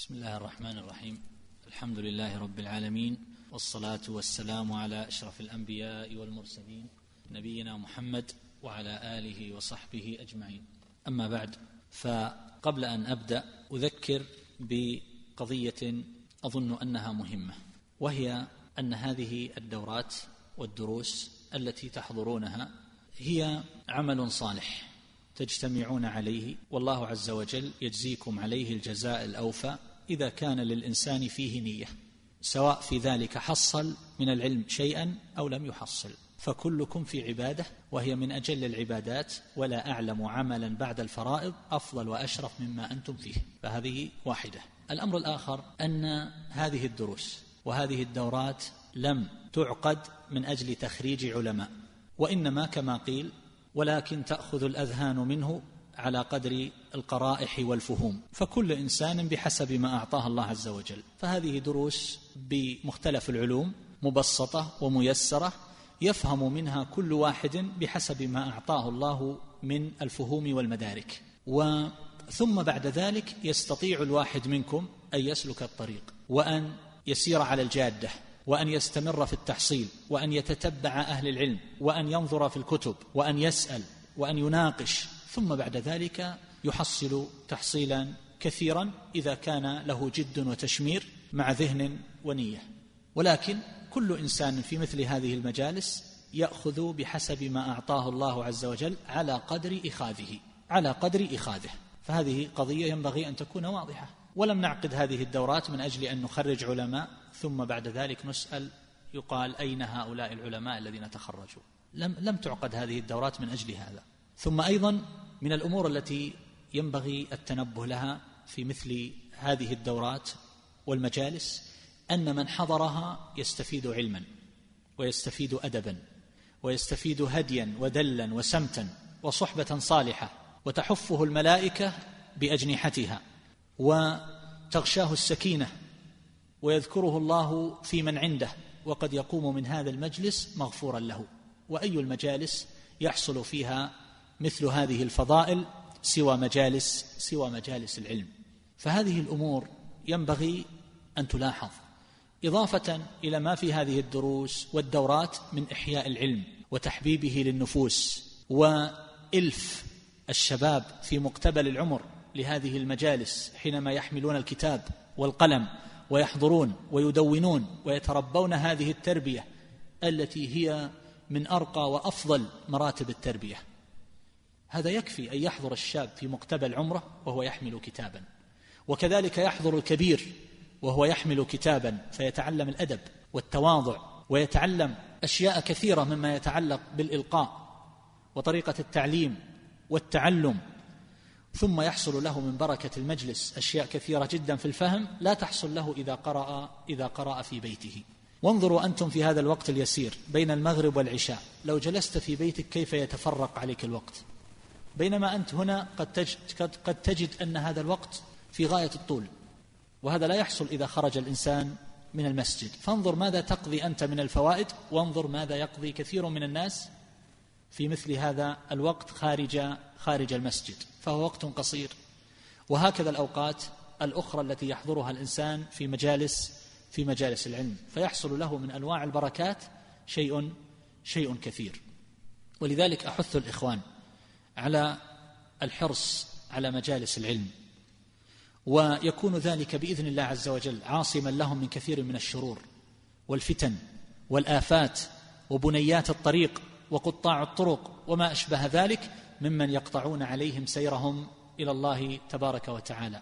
بسم الله الرحمن الرحيم. الحمد لله رب العالمين، والصلاة والسلام على أشرف الأنبياء والمرسلين نبينا محمد وعلى آله وصحبه أجمعين. أما بعد، فقبل أن أبدأ أذكر بقضية أظن أنها مهمة، وهي أن هذه الدورات والدروس التي تحضرونها هي عمل صالح تجتمعون عليه، والله عز وجل يجزيكم عليه الجزاء الأوفى إذا كان للإنسان فيه نية، سواء في ذلك حصل من العلم شيئا أو لم يحصل، فكلكم في عبادة، وهي من أجل العبادات، ولا أعلم عملا بعد الفرائض أفضل وأشرف مما أنتم فيه. فهذه واحدة. الأمر الآخر أن هذه الدروس وهذه الدورات لم تعقد من أجل تخريج علماء، وإنما كما قيل: ولكن تأخذ الأذهان منه على قدر القرائح والفهوم، فكل إنسان بحسب ما أعطاه الله عز وجل. فهذه دروس بمختلف العلوم مبسطة وميسرة، يفهم منها كل واحد بحسب ما أعطاه الله من الفهوم والمدارك، ثم بعد ذلك يستطيع الواحد منكم أن يسلك الطريق، وأن يسير على الجادة، وأن يستمر في التحصيل، وأن يتتبع أهل العلم، وأن ينظر في الكتب، وأن يسأل، وأن يناقش، ثم بعد ذلك يحصل تحصيلا كثيرا إذا كان له جد وتشمير مع ذهن ونية. ولكن كل إنسان في مثل هذه المجالس يأخذ بحسب ما أعطاه الله عز وجل على قدر إخاذه. فهذه قضية ينبغي أن تكون واضحة. ولم نعقد هذه الدورات من أجل أن نخرج علماء ثم بعد ذلك نسأل يقال: أين هؤلاء العلماء الذين تخرجوا؟ لم تعقد هذه الدورات من أجل هذا. ثم أيضا من الأمور التي ينبغي التنبه لها في مثل هذه الدورات والمجالس أن من حضرها يستفيد علما، ويستفيد أدبا، ويستفيد هديا ودلا وسمتا وصحبة صالحة، وتحفه الملائكة بأجنحتها، وتغشاه السكينة، ويذكره الله في من عنده، وقد يقوم من هذا المجلس مغفورا له. وأي المجالس يحصل فيها مثل هذه الفضائل سوى مجالس العلم؟ فهذه الأمور ينبغي أن تلاحظ، إضافة إلى ما في هذه الدروس والدورات من إحياء العلم وتحبيبه للنفوس، وإلف الشباب في مقتبل العمر لهذه المجالس حينما يحملون الكتاب والقلم ويحضرون ويدونون ويتربون هذه التربية التي هي من أرقى وأفضل مراتب التربية. هذا يكفي أن يحضر الشاب في مقتبل عمره وهو يحمل كتابا، وكذلك يحضر الكبير وهو يحمل كتابا، فيتعلم الأدب والتواضع، ويتعلم أشياء كثيرة مما يتعلق بالإلقاء وطريقة التعليم والتعلم، ثم يحصل له من بركة المجلس أشياء كثيرة جدا في الفهم لا تحصل له إذا قرأ في بيته. وانظروا أنتم في هذا الوقت اليسير بين المغرب والعشاء، لو جلست في بيتك كيف يتفرق عليك الوقت، بينما أنت هنا قد تجد أن هذا الوقت في غاية الطول، وهذا لا يحصل إذا خرج الإنسان من المسجد. فانظر ماذا تقضي أنت من الفوائد، وانظر ماذا يقضي كثير من الناس في مثل هذا الوقت خارج المسجد، فهو وقت قصير. وهكذا الأوقات الأخرى التي يحضرها الإنسان في مجالس العلم، فيحصل له من أنواع البركات شيء كثير. ولذلك أحث الإخوان على الحرص على مجالس العلم، ويكون ذلك بإذن الله عز وجل عاصما لهم من كثير من الشرور والفتن والآفات وبنيات الطريق وقطاع الطرق وما أشبه ذلك ممن يقطعون عليهم سيرهم إلى الله تبارك وتعالى.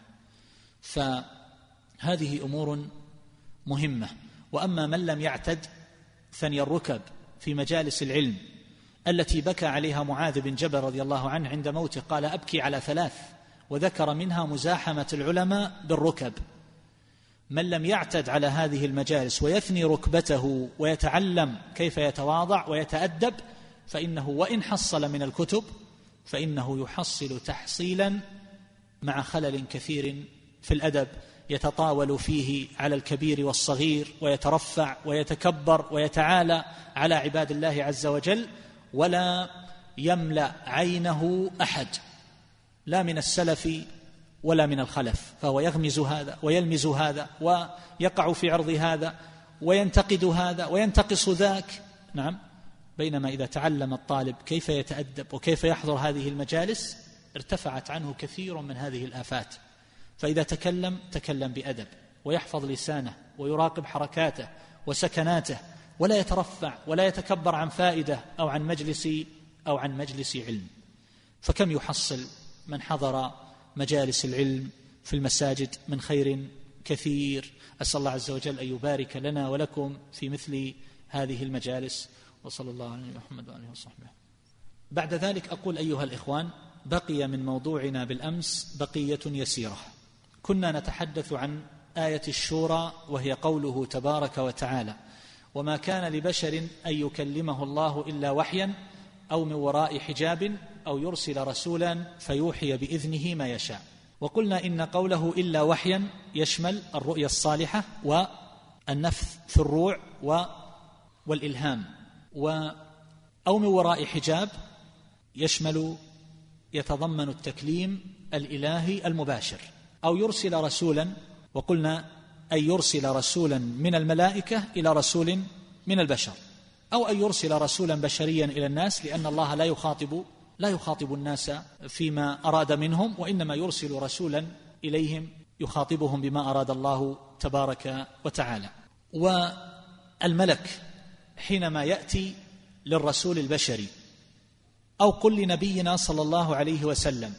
فهذه أمور مهمة. وأما من لم يعتد ثني الركب في مجالس العلم التي بكى عليها معاذ بن جبل رضي الله عنه عند موته، قال: أبكي على 3، وذكر منها مزاحمة العلماء بالركب. من لم يعتد على هذه المجالس ويثني ركبته ويتعلم كيف يتواضع ويتأدب، فإنه وإن حصل من الكتب فإنه يحصل تحصيلا مع خلل كثير في الأدب، يتطاول فيه على الكبير والصغير، ويترفع ويتكبر ويتعالى على عباد الله عز وجل، ولا يملأ عينه أحد، لا من السلف ولا من الخلف، فهو يغمز هذا ويلمز هذا ويقع في عرض هذا وينتقد هذا وينتقص ذاك. نعم. بينما إذا تعلم الطالب كيف يتأدب وكيف يحضر هذه المجالس ارتفعت عنه كثير من هذه الآفات. فإذا تكلم بأدب ويحفظ لسانه ويراقب حركاته وسكناته ولا يترفع ولا يتكبر عن فائدة أو عن مجلس علم. فكم يحصل من حضر مجالس العلم في المساجد من خير كثير. أسأل الله عز وجل أن يبارك لنا ولكم في مثل هذه المجالس، وصلى الله على محمد وآله وصحبه. بعد ذلك أقول أيها الإخوان، بقي من موضوعنا بالأمس بقية يسيرة. كنا نتحدث عن آية الشورى، وهي قوله تبارك وتعالى: وما كان لبشر أن يكلمه الله إلا وحيا أو من وراء حجاب أو يرسل رسولا فيوحي بإذنه ما يشاء. وقلنا إن قوله إلا وحيا يشمل الرؤيا الصالحة والنفث في الروع والإلهام، أو من وراء حجاب يتضمن التكليم الإلهي المباشر، أو يرسل رسولا. وقلنا أن يرسل رسولا من الملائكة إلى رسول من البشر، أو أن يرسل رسولا بشريا إلى الناس، لأن الله لا يخاطب الناس فيما أراد منهم، وإنما يرسل رسولا إليهم يخاطبهم بما أراد الله تبارك وتعالى. والملك حينما يأتي للرسول البشري أو قل لنبينا صلى الله عليه وسلم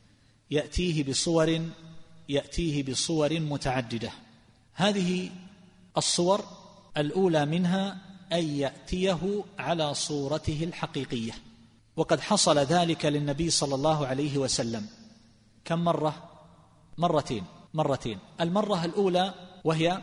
يأتيه بصور متعددة. هذه الصور الأولى منها أن يأتيه على صورته الحقيقية، وقد حصل ذلك للنبي صلى الله عليه وسلم كم مرة؟ مرتين. المرة الأولى وهي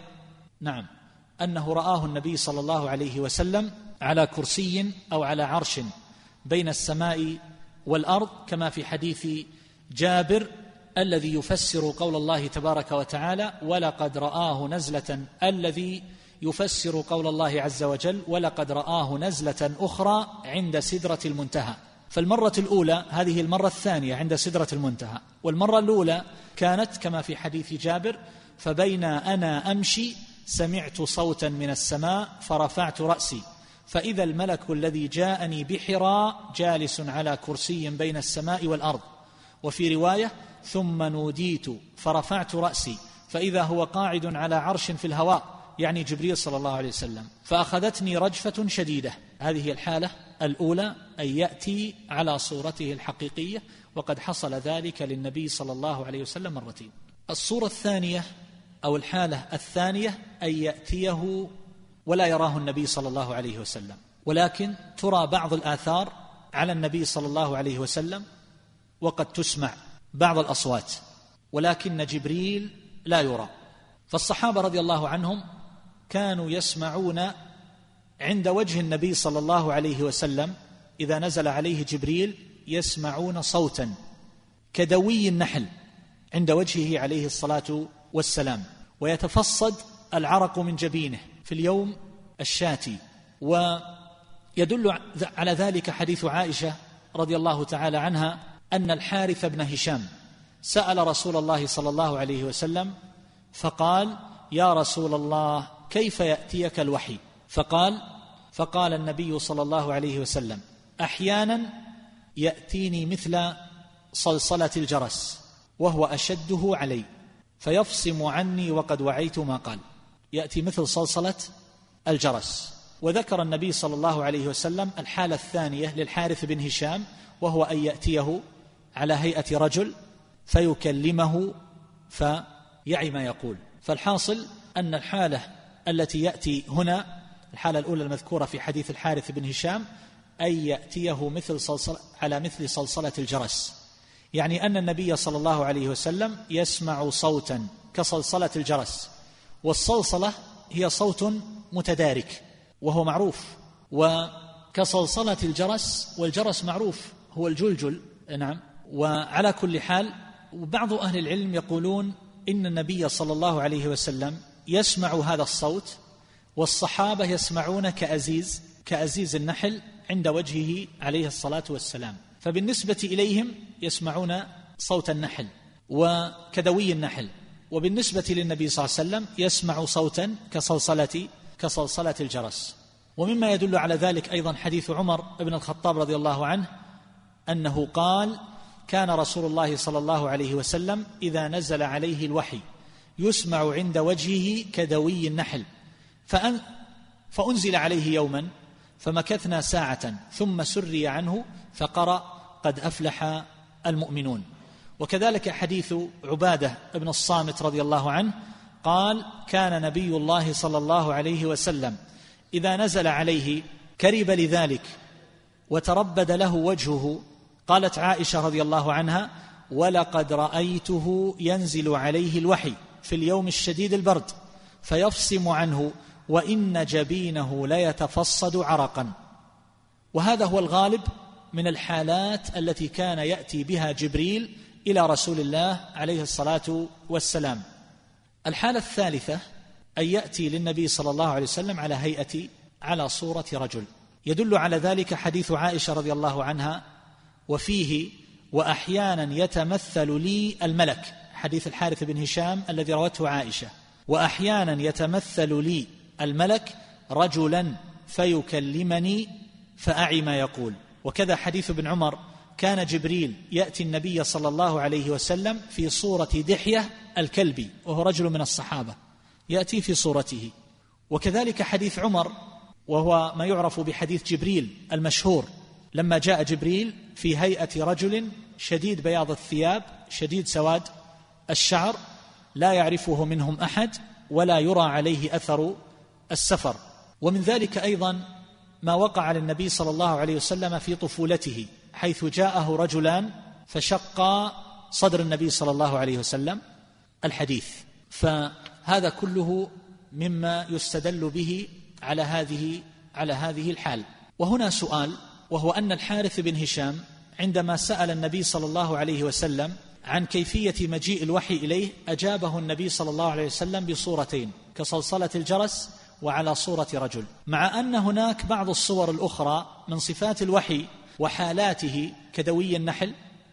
أنه رآه النبي صلى الله عليه وسلم على كرسي أو على عرش بين السماء والأرض، كما في حديث جابر الذي يفسر قول الله تبارك وتعالى: ولقد رآه نزلة، الذي يفسر قول الله عز وجل: ولقد رآه نزلة أخرى عند سدرة المنتهى. فالمرة الأولى هذه المرة الثانية عند سدرة المنتهى، والمرة الأولى كانت كما في حديث جابر: فبين أنا أمشي سمعت صوتا من السماء فرفعت رأسي فإذا الملك الذي جاءني بحراء جالس على كرسي بين السماء والأرض. وفي رواية: ثم نوديت فرفعت رأسي فإذا هو قاعد على عرش في الهواء، يعني جبريل صلى الله عليه وسلم، فأخذتني رجفة شديدة. هذه الحالة الأولى، أن يأتي على صورته الحقيقية، وقد حصل ذلك للنبي صلى الله عليه وسلم مرتين. الصورة الثانية أو الحالة الثانية أن يأتيه ولا يراه النبي صلى الله عليه وسلم، ولكن ترى بعض الآثار على النبي صلى الله عليه وسلم، وقد تسمع بعض الأصوات، ولكن جبريل لا يرى. فالصحابة رضي الله عنهم كانوا يسمعون عند وجه النبي صلى الله عليه وسلم إذا نزل عليه جبريل، يسمعون صوتا كدوي النحل عند وجهه عليه الصلاة والسلام، ويتفصد العرق من جبينه في اليوم الشاتي. ويدل على ذلك حديث عائشة رضي الله تعالى عنها أن الحارث بن هشام سأل رسول الله صلى الله عليه وسلم فقال: يا رسول الله كيف يأتيك الوحي؟ فقال النبي صلى الله عليه وسلم: أحيانا يأتيني مثل صلصلة الجرس وهو أشده علي فيفصم عني وقد وعيت ما قال. يأتي مثل صلصلة الجرس. وذكر النبي صلى الله عليه وسلم الحالة الثانية للحارث بن هشام، وهو أن يأتيه على هيئة رجل فيكلمه فيعي ما يقول. فالحاصل أن الحالة التي يأتي هنا، الحالة الأولى المذكورة في حديث الحارث بن هشام، أن يأتيه على مثل صلصلة الجرس، يعني أن النبي صلى الله عليه وسلم يسمع صوتا كصلصلة الجرس، والصلصلة هي صوت متدارك وهو معروف، وكصلصلة الجرس، والجرس معروف هو الجلجل. نعم. وعلى كل حال، وبعض أهل العلم يقولون إن النبي صلى الله عليه وسلم يسمع هذا الصوت، والصحابة يسمعون كأزيز النحل عند وجهه عليه الصلاة والسلام، فبالنسبة إليهم يسمعون صوت النحل، وكدوي النحل. وبالنسبة للنبي صلى الله عليه وسلم يسمع صوتا كصلصلة الجرس. ومما يدل على ذلك أيضا حديث عمر بن الخطاب رضي الله عنه أنه قال: كان رسول الله صلى الله عليه وسلم إذا نزل عليه الوحي يسمع عند وجهه كدوي النحل، فأنزل عليه يوما فمكثنا ساعة ثم سري عنه فقرأ: قد أفلح المؤمنون. وكذلك حديث عبادة بن الصامت رضي الله عنه قال: كان نبي الله صلى الله عليه وسلم إذا نزل عليه كرب لذلك وتربد له وجهه. قالت عائشة رضي الله عنها: ولقد رأيته ينزل عليه الوحي في اليوم الشديد البرد فيفصم عنه وإن جبينه ليتفصد عرقا. وهذا هو الغالب من الحالات التي كان يأتي بها جبريل إلى رسول الله عليه الصلاة والسلام. الحالة الثالثة أن يأتي للنبي صلى الله عليه وسلم على صورة رجل. يدل على ذلك حديث عائشة رضي الله عنها وفيه: وأحيانا يتمثل لي الملك، حديث الحارث بن هشام الذي روته عائشة: وأحيانا يتمثل لي الملك رجلا فيكلمني فأعي ما يقول. وكذا حديث ابن عمر: كان جبريل يأتي النبي صلى الله عليه وسلم في صورة دحية الكلبي، وهو رجل من الصحابة يأتي في صورته. وكذلك حديث عمر، وهو ما يعرف بحديث جبريل المشهور، لما جاء جبريل في هيئة رجل شديد بياض الثياب شديد سواد الشعر لا يعرفه منهم أحد ولا يرى عليه أثر السفر. ومن ذلك أيضا ما وقع للنبي صلى الله عليه وسلم في طفولته، حيث جاءه رجلان فشقا صدر النبي صلى الله عليه وسلم الحديث. فهذا كله مما يستدل به على هذه الحال. وهنا سؤال، وهو أن الحارث بن هشام عندما سأل النبي صلى الله عليه وسلم عن كيفية مجيء الوحي إليه أجابه النبي صلى الله عليه وسلم بصورتين: كصلصلة الجرس وعلى صورة رجل، مع أن هناك بعض الصور الأخرى من صفات الوحي وحالاته كدوي النحل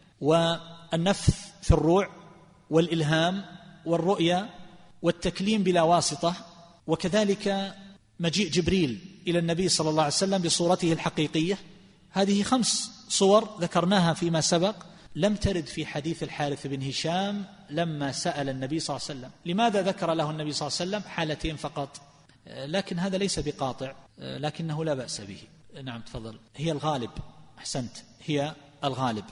والنفث في الروع والإلهام والرؤيا والتكليم بلا واسطة، وكذلك مجيء جبريل إلى النبي صلى الله عليه وسلم بصورته الحقيقية. هذه 5 صور ذكرناها فيما سبق لم ترد في حديث الحارث بن هشام لما سأل النبي صلى الله عليه وسلم. لماذا ذكر له النبي صلى الله عليه وسلم حالتين فقط؟ لكن هذا ليس بقاطع، لكنه لا بأس به. نعم تفضل. هي الغالب، أحسنت، هي الغالب.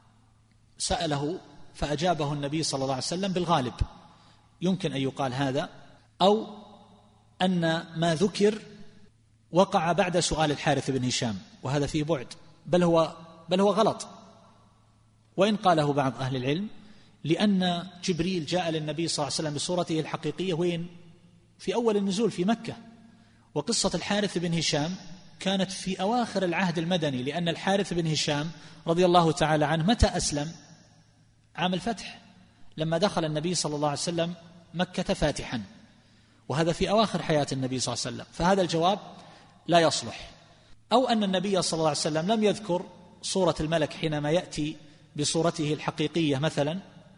سأله فأجابه النبي صلى الله عليه وسلم بالغالب، يمكن أن يقال هذا، أو أن ما ذكر وقع بعد سؤال الحارث بن هشام، وهذا فيه بعد، بل هو غلط، وإن قاله بعض أهل العلم، لأن جبريل جاء للنبي صلى الله عليه وسلم بصورته الحقيقية وين؟ في أول النزول في مكة. وقصة الحارث بن هشام كانت في أواخر العهد المدني، لأن الحارث بن هشام رضي الله تعالى عنه متى أسلم؟ عام الفتح، لما دخل النبي صلى الله عليه وسلم مكة فاتحا، وهذا في أواخر حياة النبي صلى الله عليه وسلم، فهذا الجواب لا يصلح. أو أن النبي صلى الله عليه وسلم لم يذكر صورة الملك حينما يأتي بصورته الحقيقية مثلا،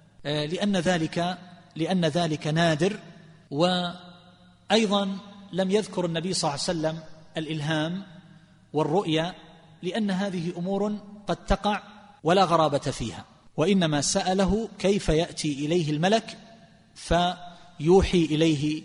لأن ذلك نادر. وأيضا لم يذكر النبي صلى الله عليه وسلم الإلهام والرؤيا، لأن هذه أمور قد تقع ولا غرابة فيها، وإنما سأله كيف يأتي إليه الملك فيوحي إليه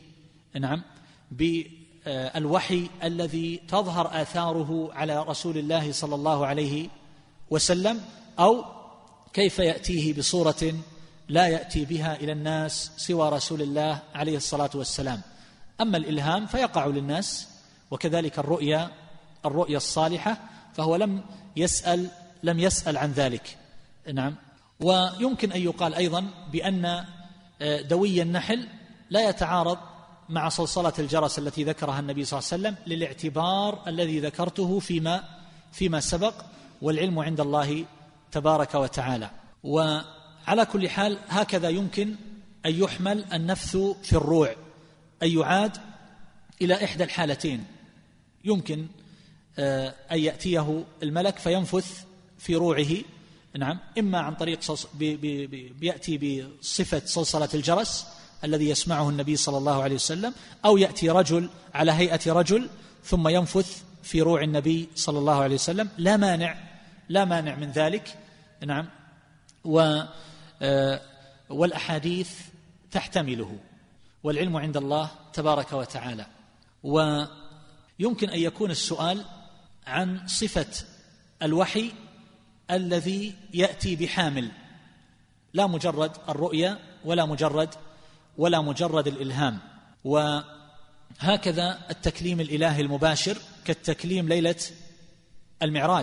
بالوحي الذي تظهر آثاره على رسول الله صلى الله عليه وسلم، أو كيف يأتيه بصورة لا يأتي بها إلى الناس سوى رسول الله عليه الصلاة والسلام. أما الإلهام فيقع للناس، وكذلك الرؤيا الصالحة، فهو لم يسأل عن ذلك. نعم. ويمكن أن يقال أيضا بأن دوي النحل لا يتعارض مع صلصلة الجرس التي ذكرها النبي صلى الله عليه وسلم، للاعتبار الذي ذكرته فيما سبق، والعلم عند الله تبارك وتعالى. وعلى كل حال هكذا يمكن أن يحمل النفث في الروع، أن يعاد إلى إحدى الحالتين: يمكن أن يأتيه الملك فينفث في روعه نعم، إما عن طريق بيأتي بصفة صلصلة الجرس الذي يسمعه النبي صلى الله عليه وسلم، أو يأتي رجل على هيئة رجل ثم ينفث في روع النبي صلى الله عليه وسلم. لا مانع من ذلك. نعم، والأحاديث تحتمله، والعلم عند الله تبارك وتعالى. ويمكن أن يكون السؤال عن صفة الوحي الذي يأتي بحامل، لا مجرد الرؤيا ولا مجرد الإلهام. وهكذا التكليم الإلهي المباشر كالتكليم ليلة المعراج،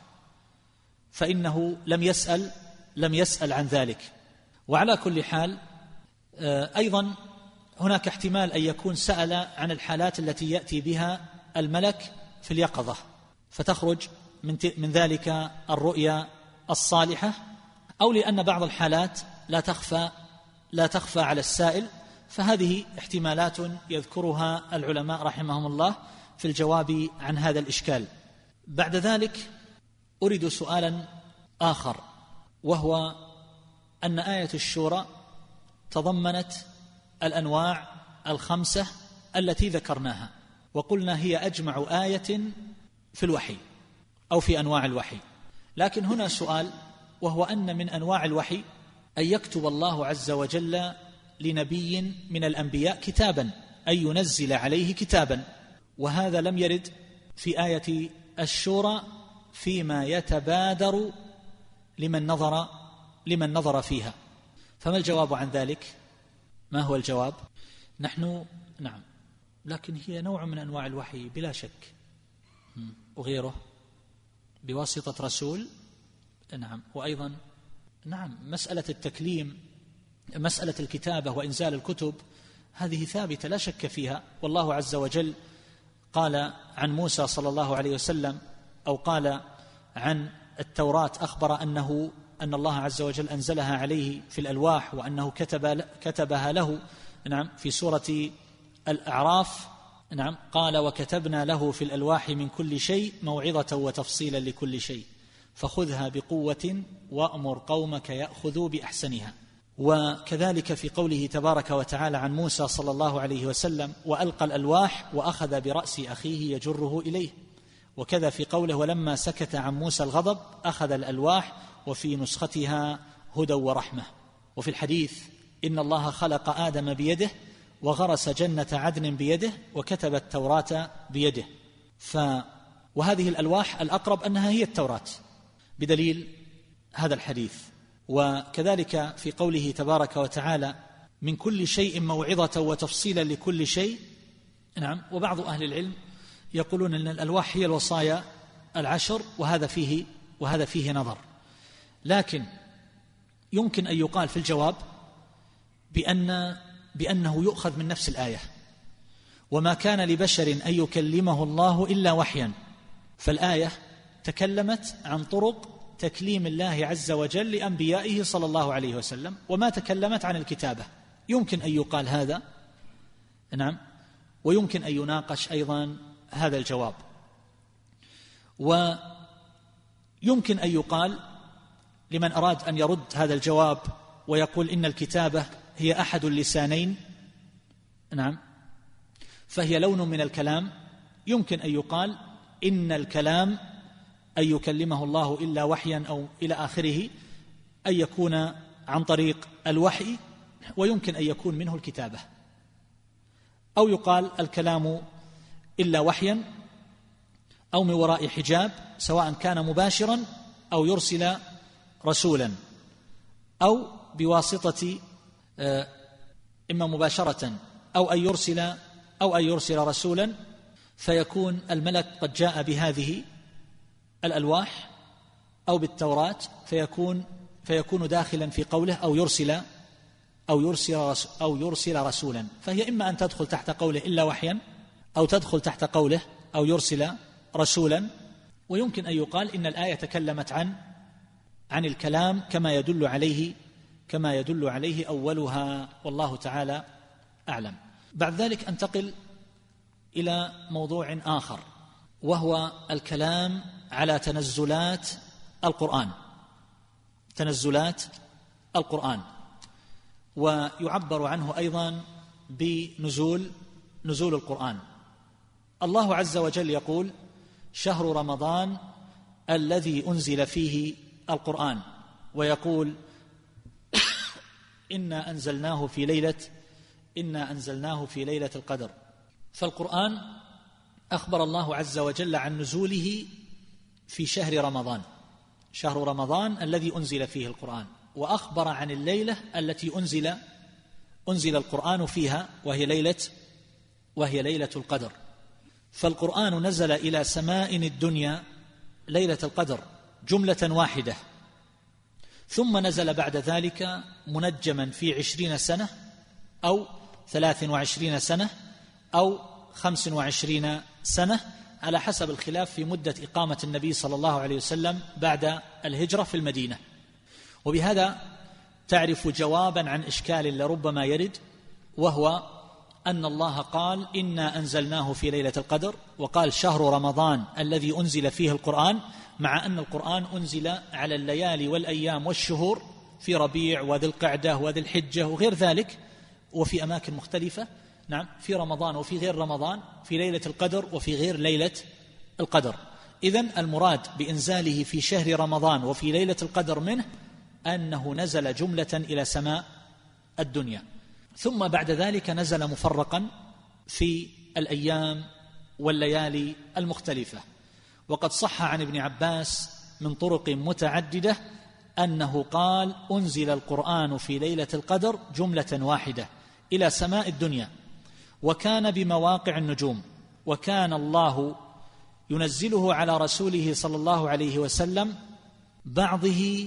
فإنه لم يسأل عن ذلك. وعلى كل حال أيضا هناك احتمال أن يكون سأل عن الحالات التي يأتي بها الملك في اليقظة، فتخرج من ذلك الرؤيا الصالحة، أو لأن بعض الحالات لا تخفى على السائل، فهذه احتمالات يذكرها العلماء رحمهم الله في الجواب عن هذا الإشكال. بعد ذلك أريد سؤالا آخر، وهو أن آية الشورى تضمنت الأنواع الخمسة التي ذكرناها، وقلنا هي أجمع آية في الوحي أو في أنواع الوحي. لكن هنا سؤال، وهو أن من أنواع الوحي أن يكتب الله عز وجل لنبي من الأنبياء كتابا، أن ينزل عليه كتابا، وهذا لم يرد في آية الشورى فيما يتبادر لمن نظر فيها. فما الجواب عن ذلك؟ ما هو الجواب؟ نعم، لكن هي نوع من أنواع الوحي بلا شك، وغيره بواسطة رسول. نعم، وأيضا نعم مسألة التكليم، مسألة الكتابة وإنزال الكتب، هذه ثابتة لا شك فيها. والله عز وجل قال عن موسى صلى الله عليه وسلم، أو قال عن التوراة، أخبر أن الله عز وجل أنزلها عليه في الألواح، وأنه كتبها له. نعم، في سورة الأعراف، نعم، قال وكتبنا له في الألواح من كل شيء موعظة وتفصيلا لكل شيء فخذها بقوة وأمر قومك يأخذوا بأحسنها. وكذلك في قوله تبارك وتعالى عن موسى صلى الله عليه وسلم وألقى الألواح وأخذ برأس أخيه يجره إليه. وكذا في قوله ولما سكت عن موسى الغضب أخذ الألواح وفي نسختها هدى ورحمة. وفي الحديث إن الله خلق آدم بيده وغرس جنة عدن بيده وكتب التوراة بيده. وهذه الألواح الأقرب أنها هي التوراة بدليل هذا الحديث. وكذلك في قوله تبارك وتعالى من كل شيء موعظة وتفصيلا لكل شيء. نعم، وبعض أهل العلم يقولون أن الألواح هي الوصايا العشر، وهذا فيه نظر. لكن يمكن أن يقال في الجواب بأنه يؤخذ من نفس الآية، وما كان لبشر أن يكلمه الله إلا وحيا. فالآية تكلمت عن طرق تكليم الله عز وجل لأنبيائه صلى الله عليه وسلم، وما تكلمت عن الكتابة. يمكن أن يقال هذا، نعم، ويمكن أن يناقش أيضا هذا الجواب. ويمكن أن يقال لمن أراد أن يرد هذا الجواب ويقول إن الكتابة هي أحد اللسانين، نعم، فهي لون من الكلام. يمكن أن يقال إن الكلام أن يكلمه الله إلا وحيا أو إلى آخره، أن يكون عن طريق الوحي، ويمكن أن يكون منه الكتابة. أو يقال الكلام إلا وحيا أو من وراء حجاب، سواء كان مباشرا أو يرسل رسولا، أو بواسطة إما مباشرة أو أن يرسل رسولا، فيكون الملك قد جاء بهذه الألواح أو بالتوراة، فيكون داخلا في قوله أو يرسل رسولا. فهي إما أن تدخل تحت قوله إلا وحيا، أو تدخل تحت قوله أو يرسل رسولا. ويمكن أن يقال إن الآية تكلمت عن الكلام كما يدل عليه أولها، والله تعالى أعلم. بعد ذلك أنتقل إلى موضوع آخر، وهو الكلام على تنزلات القرآن. تنزلات القرآن، ويعبر عنه أيضا بنزول القرآن. الله عز وجل يقول: شهر رمضان الذي أنزل فيه القرآن، ويقول: إنا أنزلناه في ليلة القدر. فالقرآن أخبر الله عز وجل عن نزوله في شهر رمضان الذي أنزل فيه القرآن، وأخبر عن الليلة التي أنزل القرآن فيها، وهي ليلة القدر. فالقرآن نزل إلى سماء الدنيا ليلة القدر جملة واحدة، ثم نزل بعد ذلك منجما في 20 سنة أو 23 سنة أو 25 سنة، على حسب الخلاف في مدة إقامة النبي صلى الله عليه وسلم بعد الهجرة في المدينة. وبهذا تعرف جوابا عن إشكال لربما يرد، وهو أن الله قال: إنا أنزلناه في ليلة القدر، وقال: شهر رمضان الذي أنزل فيه القرآن، مع أن القرآن أنزل على الليالي والأيام والشهور في ربيع وذي القعدة وذي الحجة وغير ذلك، وفي أماكن مختلفة، نعم، في رمضان وفي غير رمضان، في ليلة القدر وفي غير ليلة القدر. إذن المراد بإنزاله في شهر رمضان وفي ليلة القدر منه أنه نزل جملة إلى سماء الدنيا، ثم بعد ذلك نزل مفرقا في الأيام والليالي المختلفة. وقد صح عن ابن عباس من طرق متعددة أنه قال: أنزل القرآن في ليلة القدر جملة واحدة إلى سماء الدنيا، وكان بمواقع النجوم، وكان الله ينزله على رسوله صلى الله عليه وسلم، بعضه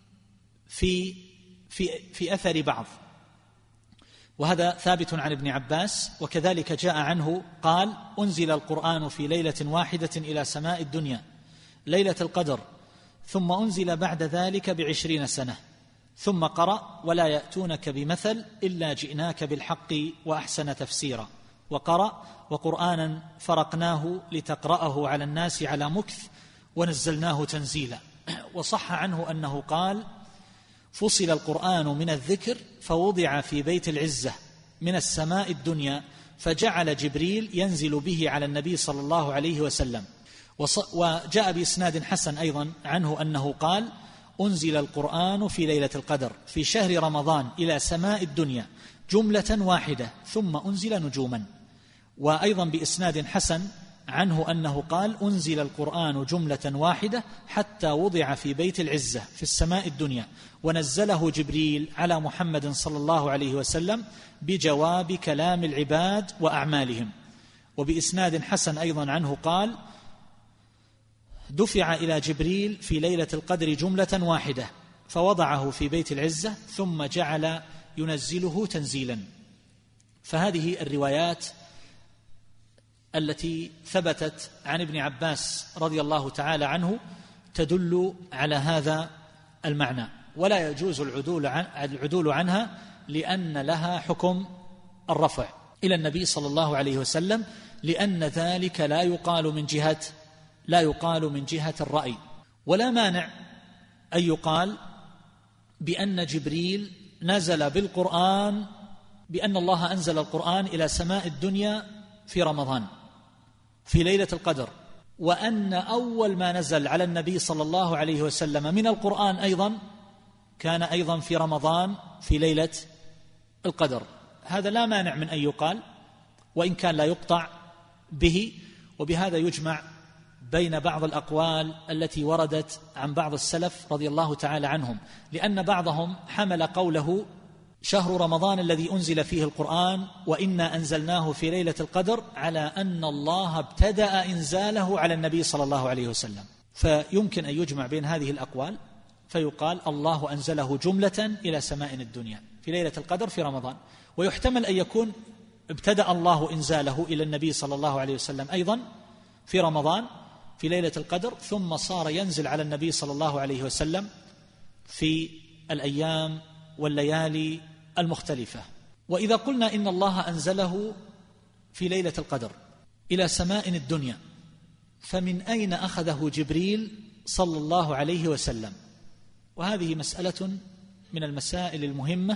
في أثر بعض، وهذا ثابت عن ابن عباس. وكذلك جاء عنه قال: أنزل القرآن في ليلة واحدة إلى سماء الدنيا ليلة القدر، ثم أنزل بعد ذلك ب20 سنة، ثم قرأ: ولا يأتونك بمثل إلا جئناك بالحق وأحسن تفسيرا، وقرأ: وقرآنا فرقناه لتقرأه على الناس على مكث ونزلناه تنزيلا. وصح عنه أنه قال: فصل القرآن من الذكر فوضع في بيت العزة من السماء الدنيا، فجعل جبريل ينزل به على النبي صلى الله عليه وسلم. وجاء بإسناد حسن أيضا عنه أنه قال: أنزل القرآن في ليلة القدر في شهر رمضان إلى سماء الدنيا جملة واحدة، ثم أنزل نجوما. وأيضا بإسناد حسن عنه أنه قال: أنزل القرآن جملة واحدة حتى وضع في بيت العزة في السماء الدنيا، ونزله جبريل على محمد صلى الله عليه وسلم بجواب كلام العباد وأعمالهم. وبإسناد حسن أيضا عنه قال: دفع إلى جبريل في ليلة القدر جملة واحدة فوضعه في بيت العزة، ثم جعل ينزله تنزيلا. فهذه الروايات التي ثبتت عن ابن عباس رضي الله تعالى عنه تدل على هذا المعنى، ولا يجوز العدول عنها، لأن لها حكم الرفع إلى النبي صلى الله عليه وسلم، لأن ذلك لا يقال من جهة الرأي. ولا مانع أن يقال بأن جبريل نزل بالقرآن، بأن الله أنزل القرآن إلى سماء الدنيا في رمضان في ليلة القدر، وأن أول ما نزل على النبي صلى الله عليه وسلم من القرآن أيضا كان أيضا في رمضان في ليلة القدر. هذا لا مانع من أن يقال، وإن كان لا يقطع به. وبهذا يجمع بين بعض الأقوال التي وردت عن بعض السلف رضي الله تعالى عنهم، لأن بعضهم حمل قوله شهر رمضان الذي أنزل فيه القرآن وإنا أنزلناه في ليلة القدر على أن الله ابتدأ إنزاله على النبي صلى الله عليه وسلم. فيمكن أن يجمع بين هذه الأقوال فيقال الله أنزله جملة إلى سماء الدنيا في ليلة القدر في رمضان، ويحتمل أن يكون ابتدأ الله إنزاله إلى النبي صلى الله عليه وسلم أيضا في رمضان في ليلة القدر، ثم صار ينزل على النبي صلى الله عليه وسلم في الأيام والليالي المختلفة. وإذا قلنا إن الله أنزله في ليلة القدر إلى سماء الدنيا، فمن أين أخذه جبريل صلى الله عليه وسلم؟ وهذه مسألة من المسائل المهمة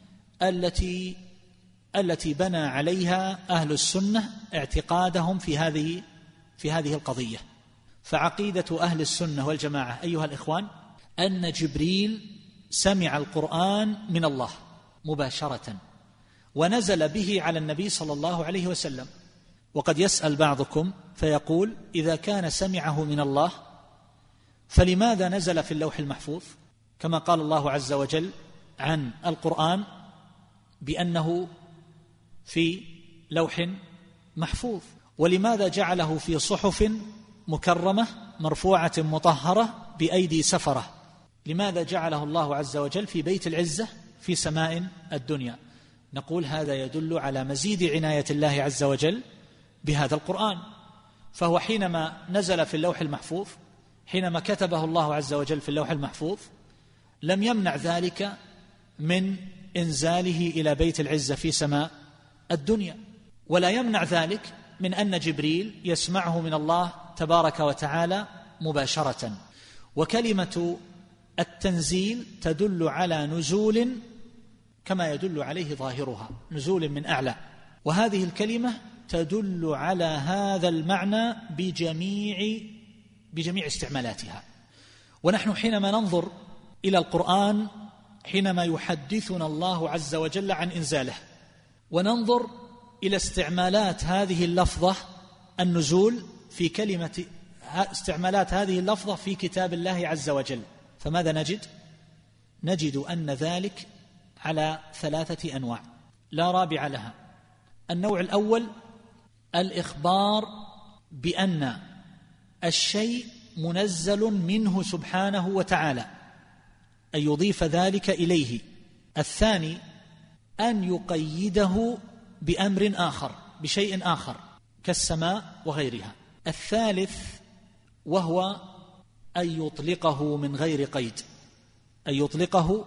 التي بنى عليها أهل السنة اعتقادهم في هذه القضية. فعقيدة أهل السنة والجماعة أيها الإخوان أن جبريل سمع القرآن من الله مباشرة ونزل به على النبي صلى الله عليه وسلم. وقد يسأل بعضكم فيقول: إذا كان سمعه من الله فلماذا نزل في اللوح المحفوظ؟ كما قال الله عز وجل عن القرآن بأنه في لوح محفوظ. ولماذا جعله في صحف مكرمة مرفوعة مطهرة بأيدي سفرة؟ لماذا جعله الله عز وجل في بيت العزة في سماء الدنيا؟ نقول هذا يدل على مزيد عناية الله عز وجل بهذا القرآن. فهو حينما نزل في اللوح المحفوظ، حينما كتبه الله عز وجل في اللوح المحفوظ، لم يمنع ذلك من إنزاله إلى بيت العزة في سماء الدنيا، ولا يمنع ذلك من أن جبريل يسمعه من الله تبارك وتعالى مباشرة. وكلمة التنزيل تدل على نزول كما يدل عليه ظاهرها، نزول من أعلى، وهذه الكلمة تدل على هذا المعنى بجميع استعمالاتها. ونحن حينما ننظر إلى القرآن، حينما يحدثنا الله عز وجل عن إنزاله، وننظر إلى استعمالات هذه اللفظة النزول في كلمة، استعمالات هذه اللفظة في كتاب الله عز وجل، فماذا نجد؟ نجد أن ذلك على 3 أنواع لا رابع لها. النوع الأول الإخبار بأن الشيء منزل منه سبحانه وتعالى، أن يضيف ذلك إليه. الثاني أن يقيده بأمر آخر، بشيء آخر كالسماء وغيرها. الثالث وهو أن يطلقه من غير قيد، أن يطلقه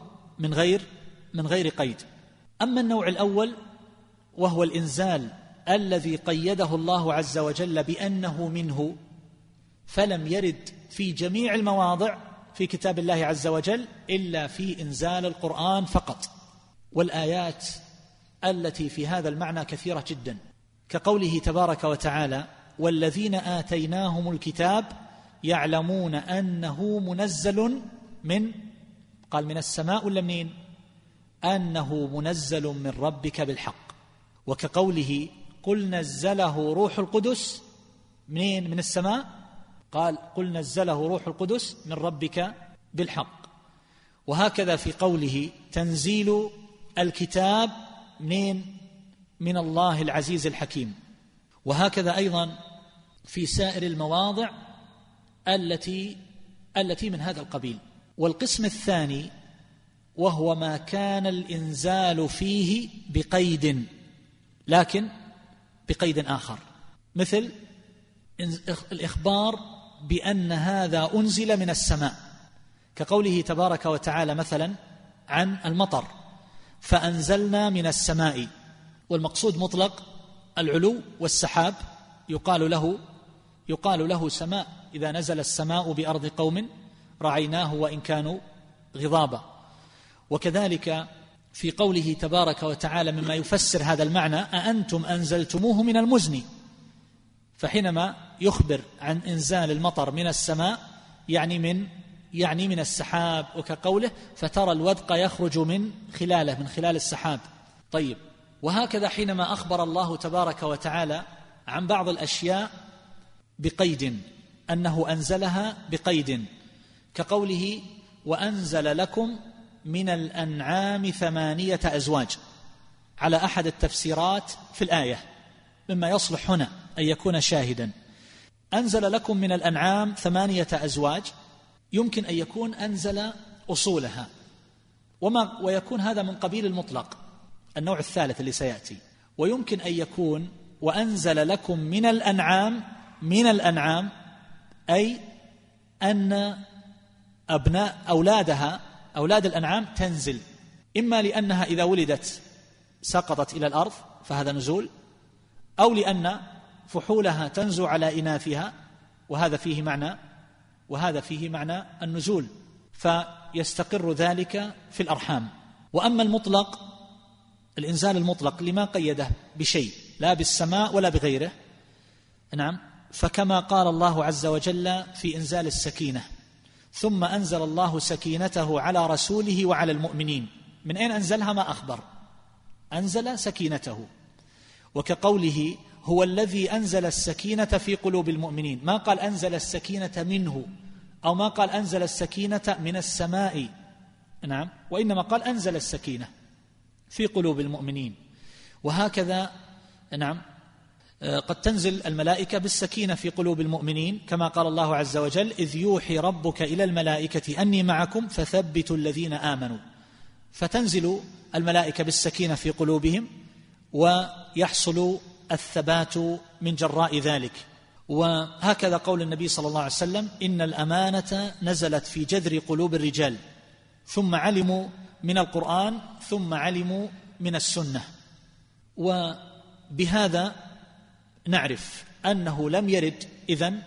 من غير قيد. أما النوع الأول وهو الإنزال الذي قيده الله عز وجل بأنه منه، فلم يرد في جميع المواضع في كتاب الله عز وجل إلا في إنزال القرآن فقط. والآيات التي في هذا المعنى كثيرة جدا، كقوله تبارك وتعالى: والذين آتيناهم الكتاب يعلمون أنه منزل من السماء ولا منين؟ أنه منزل من ربك بالحق. وكقوله: قل نزله روح القدس من السماء، قال: قل نزله روح القدس من ربك بالحق. وهكذا في قوله: تنزيل الكتاب من الله العزيز الحكيم. وهكذا أيضا في سائر المواضع التي من هذا القبيل. والقسم الثاني وهو ما كان الإنزال فيه بقيد، لكن بقيد آخر، مثل الإخبار بأن هذا أنزل من السماء، كقوله تبارك وتعالى مثلا عن المطر: فأنزلنا من السماء. والمقصود مطلق العلو والسحاب، يقال له سماء إذا نزل السماء بأرض قوم رعيناه وإن كانوا غضابا. وكذلك في قوله تبارك وتعالى مما يفسر هذا المعنى: أأنتم أنزلتموه من المزن. فحينما يخبر عن إنزال المطر من السماء يعني من السحاب، وكقوله: فترى الودق يخرج من خلال السحاب. طيب، وهكذا حينما أخبر الله تبارك وتعالى عن بعض الأشياء بقيد، أنه أنزلها بقيد، كقوله: وأنزل لكم من الأنعام 8 أزواج، على أحد التفسيرات في الآية، مما يصلح هنا أن يكون شاهدا. أنزل لكم من الأنعام 8 أزواج، يمكن أن يكون أنزل أصولها، ويكون هذا من قبيل المطلق، النوع الثالث اللي سيأتي. ويمكن أن يكون وأنزل لكم من الأنعام أي أن أولاد الأنعام تنزل، إما لأنها إذا ولدت سقطت إلى الأرض فهذا نزول، أو لأن فحولها تنزو على إناثها وهذا فيه معنى النزول. فيستقر ذلك في الأرحام. وأما المطلق، الإنزال المطلق لما قيده بشيء لا بالسماء ولا بغيره، نعم، فكما قال الله عز وجل في إنزال السكينة: ثم أنزل الله سكينته على رسوله وعلى المؤمنين. من أين أنزلها؟ ما أخبر، أنزل سكينته. وكقوله: هو الذي أنزل السكينة في قلوب المؤمنين، ما قال أنزل السكينة منه، أو ما قال أنزل السكينة من السماء، نعم، وإنما قال أنزل السكينة في قلوب المؤمنين. وهكذا نعم قد تنزل الملائكة بالسكينة في قلوب المؤمنين، كما قال الله عز وجل: إذ يوحي ربك إلى الملائكة أني معكم فثبتوا الذين آمنوا. فتنزل الملائكة بالسكينة في قلوبهم، ويحصل الثبات من جراء ذلك. وهكذا قول النبي صلى الله عليه وسلم: إن الأمانة نزلت في جذر قلوب الرجال، ثم علموا من القرآن، ثم علموا من السنة. وبهذا نعرف أنه لم يرد إذن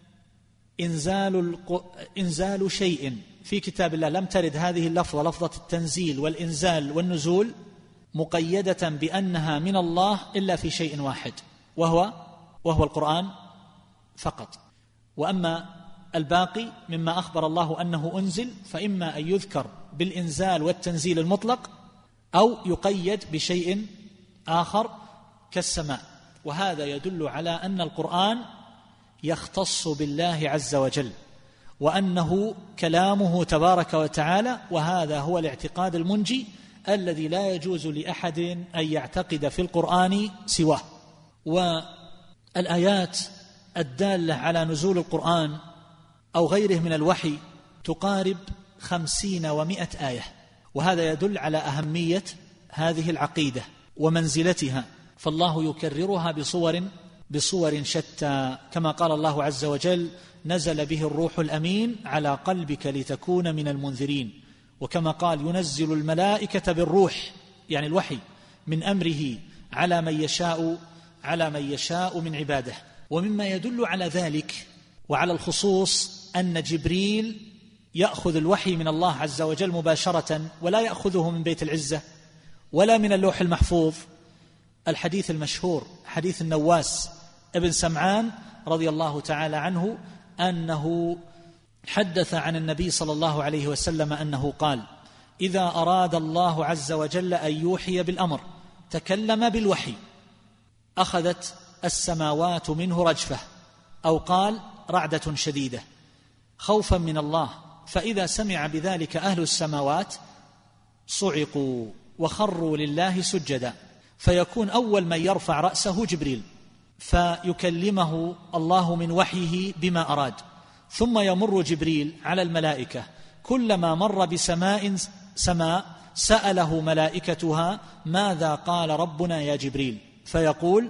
إنزال شيء في كتاب الله، لم ترد هذه اللفظة، لفظة التنزيل والإنزال والنزول، مقيدة بأنها من الله إلا في شيء واحد، وهو القرآن فقط. وأما الباقي مما أخبر الله أنه أنزل، فإما أن يذكر بالإنزال والتنزيل المطلق، أو يقيد بشيء آخر كالسماء. وهذا يدل على أن القرآن يختص بالله عز وجل، وأنه كلامه تبارك وتعالى، وهذا هو الاعتقاد المنجي الذي لا يجوز لأحد أن يعتقد في القرآن سواه. والآيات الدالة على نزول القرآن أو غيره من الوحي تقارب 50 و100 آية، وهذا يدل على أهمية هذه العقيدة ومنزلتها، فالله يكررها بصور شتى، كما قال الله عز وجل: نزل به الروح الأمين على قلبك لتكون من المنذرين. وكما قال: ينزل الملائكة بالروح، يعني الوحي، من أمره على من يشاء من عباده. ومما يدل على ذلك وعلى الخصوص أن جبريل يأخذ الوحي من الله عز وجل مباشرة، ولا يأخذه من بيت العزة ولا من اللوح المحفوظ. الحديث المشهور، حديث النواس ابن سمعان رضي الله تعالى عنه، أنه حدث عن النبي صلى الله عليه وسلم أنه قال: إذا أراد الله عز وجل أن يوحي بالأمر تكلم بالوحي، أخذت السماوات منه رجفة، أو قال رعدة شديدة، خوفا من الله، فإذا سمع بذلك أهل السماوات صعقوا وخروا لله سجدا، فيكون أول من يرفع رأسه جبريل، فيكلمه الله من وحيه بما أراد، ثم يمر جبريل على الملائكة، كلما مر بسماء سأله ملائكتها: ماذا قال ربنا يا جبريل؟ يقول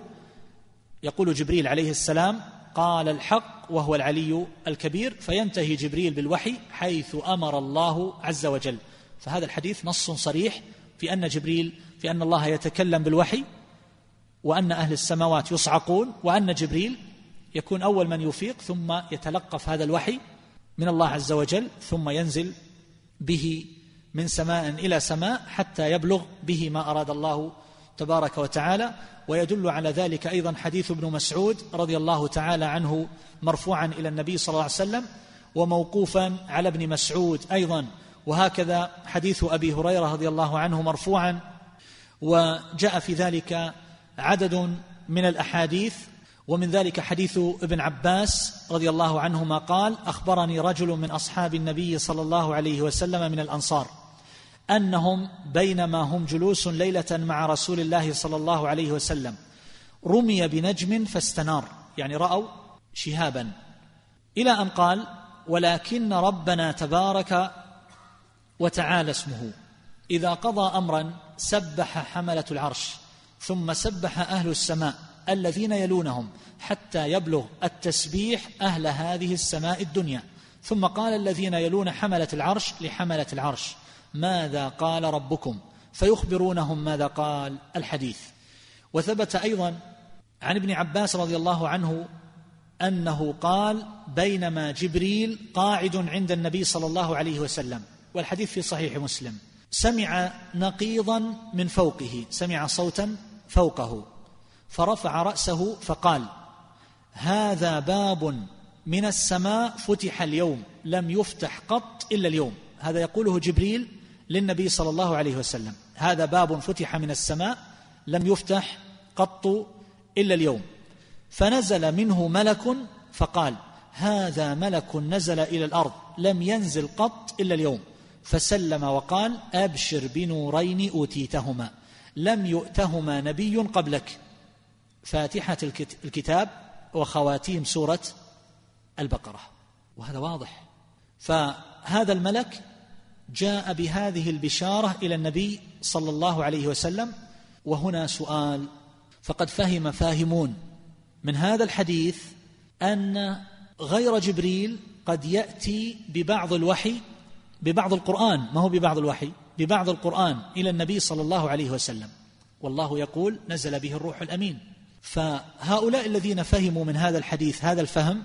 جبريل عليه السلام: قال الحق وهو العلي الكبير، فينتهي جبريل بالوحي حيث أمر الله عز وجل. فهذا الحديث نص صريح في أن الله يتكلم بالوحي، وأن أهل السماوات يصعقون، وأن جبريل يكون أول من يفيق، ثم يتلقف هذا الوحي من الله عز وجل، ثم ينزل به من سماء إلى سماء حتى يبلغ به ما أراد الله تبارك وتعالى. ويدل على ذلك أيضا حديث ابن مسعود رضي الله تعالى عنه مرفوعا إلى النبي صلى الله عليه وسلم، وموقوفا على ابن مسعود أيضا، وهكذا حديث أبي هريرة رضي الله عنه مرفوعا. وجاء في ذلك عدد من الأحاديث، ومن ذلك حديث ابن عباس رضي الله عنهما قال: أخبرني رجل من أصحاب النبي صلى الله عليه وسلم من الأنصار أنهم بينما هم جلوس ليلة مع رسول الله صلى الله عليه وسلم رمي بنجم فاستنار، يعني رأوا شهابا، إلى أن قال: ولكن ربنا تبارك وتعالى اسمه إذا قضى أمرا سبح حملة العرش، ثم سبح أهل السماء الذين يلونهم، حتى يبلغ التسبيح أهل هذه السماء الدنيا، ثم قال الذين يلون حملة العرش لحملة العرش: ماذا قال ربكم؟ فيخبرونهم ماذا قال الحديث. وثبت أيضا عن ابن عباس رضي الله عنه أنه قال بينما جبريل قاعد عند النبي صلى الله عليه وسلم، والحديث في صحيح مسلم، سمع نقيضا من فوقه، سمع صوتا فوقه فرفع رأسه فقال: هذا باب من السماء فتح اليوم لم يفتح قط إلا اليوم. هذا يقوله جبريل للنبي صلى الله عليه وسلم، هذا باب فتح من السماء لم يفتح قط إلا اليوم. فنزل منه ملك فقال: هذا ملك نزل إلى الأرض لم ينزل قط إلا اليوم، فسلم وقال: أبشر بنورين أوتيتهما لم يؤتهما نبي قبلك، فاتحة الكتاب وخواتيم سورة البقرة. وهذا واضح. فهذا الملك جاء بهذه البشارة إلى النبي صلى الله عليه وسلم. وهنا سؤال، فقد فهم فاهمون من هذا الحديث أن غير جبريل قد يأتي ببعض الوحي، ببعض القرآن، ما هو ببعض الوحي، ببعض القرآن إلى النبي صلى الله عليه وسلم، والله يقول نزل به الروح الأمين. فهؤلاء الذين فهموا من هذا الحديث هذا الفهم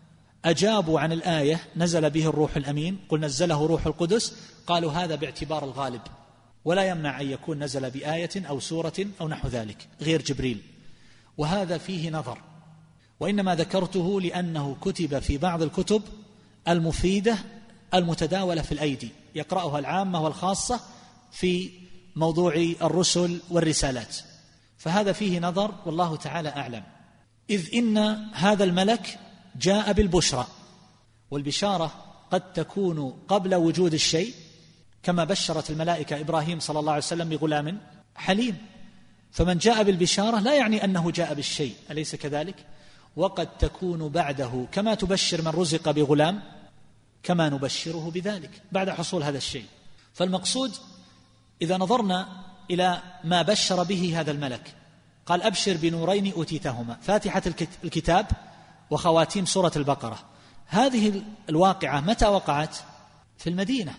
أجابوا عن الآية نزل به الروح الأمين، قل نزله روح القدس، قالوا هذا باعتبار الغالب، ولا يمنع أن يكون نزل بآية أو سورة أو نحو ذلك غير جبريل. وهذا فيه نظر، وإنما ذكرته لأنه كتب في بعض الكتب المفيدة المتداولة في الأيدي، يقرأها العامة والخاصة في موضوع الرسل والرسالات، فهذا فيه نظر والله تعالى أعلم. إذ إن هذا الملك جاء بالبشرى، والبشارة قد تكون قبل وجود الشيء، كما بشرت الملائكة إبراهيم صلى الله عليه وسلم بغلام حليم، فمن جاء بالبشارة لا يعني أنه جاء بالشيء، أليس كذلك؟ وقد تكون بعده، كما تبشر من رزق بغلام كما نبشره بذلك بعد حصول هذا الشيء. فالمقصود إذا نظرنا إلى ما بشر به هذا الملك، قال: أبشر بنورين أوتيتهما، فاتحة الكتاب وخواتيم سورة البقرة. هذه الواقعة متى وقعت؟ في المدينة،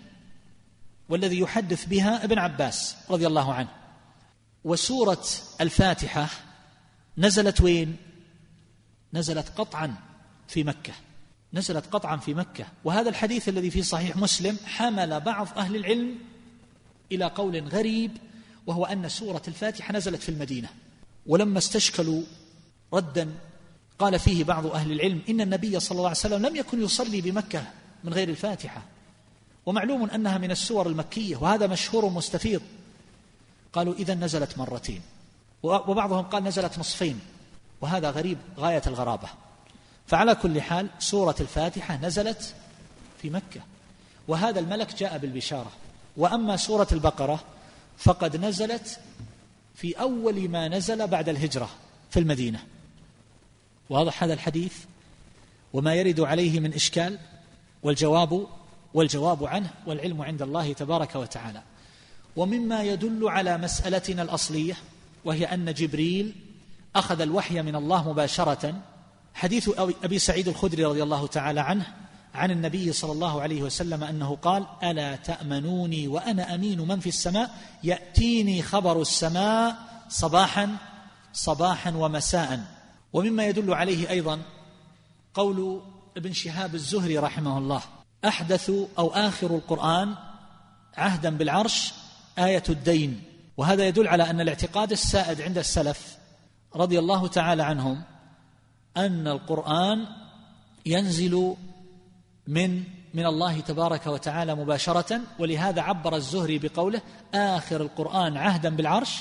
والذي يحدث بها ابن عباس رضي الله عنه. وسورة الفاتحة نزلت وين؟ نزلت قطعا في مكة، نزلت قطعا في مكة. وهذا الحديث الذي في صحيح مسلم حمل بعض أهل العلم إلى قول غريب، وهو أن سورة الفاتحة نزلت في المدينة. ولما استشكلوا ردا قال فيه بعض أهل العلم إن النبي صلى الله عليه وسلم لم يكن يصلي بمكة من غير الفاتحة، ومعلوم أنها من السور المكية، وهذا مشهور مستفيض. قالوا إذن نزلت مرتين، وبعضهم قال نزلت نصفين، وهذا غريب غاية الغرابة. فعلى كل حال سورة الفاتحة نزلت في مكة، وهذا الملك جاء بالبشارة. وأما سورة البقرة فقد نزلت في أول ما نزل بعد الهجرة في المدينة. واضح هذا الحديث وما يرد عليه من إشكال، والجواب عنه والعلم عند الله تبارك وتعالى. ومما يدل على مسألتنا الأصلية، وهي أن جبريل أخذ الوحي من الله مباشرة، حديث أبي سعيد الخدري رضي الله تعالى عنه عن النبي صلى الله عليه وسلم أنه قال: ألا تأمنوني وأنا أمين من في السماء، يأتيني خبر السماء صباحا ومساء. ومما يدل عليه أيضا قول ابن شهاب الزهري رحمه الله: أحدث أو آخر القرآن عهدا بالعرش آية الدين. وهذا يدل على أن الاعتقاد السائد عند السلف رضي الله تعالى عنهم أن القرآن ينزل من الله تبارك وتعالى مباشرة. ولهذا عبر الزهري بقوله: آخر القرآن عهدا بالعرش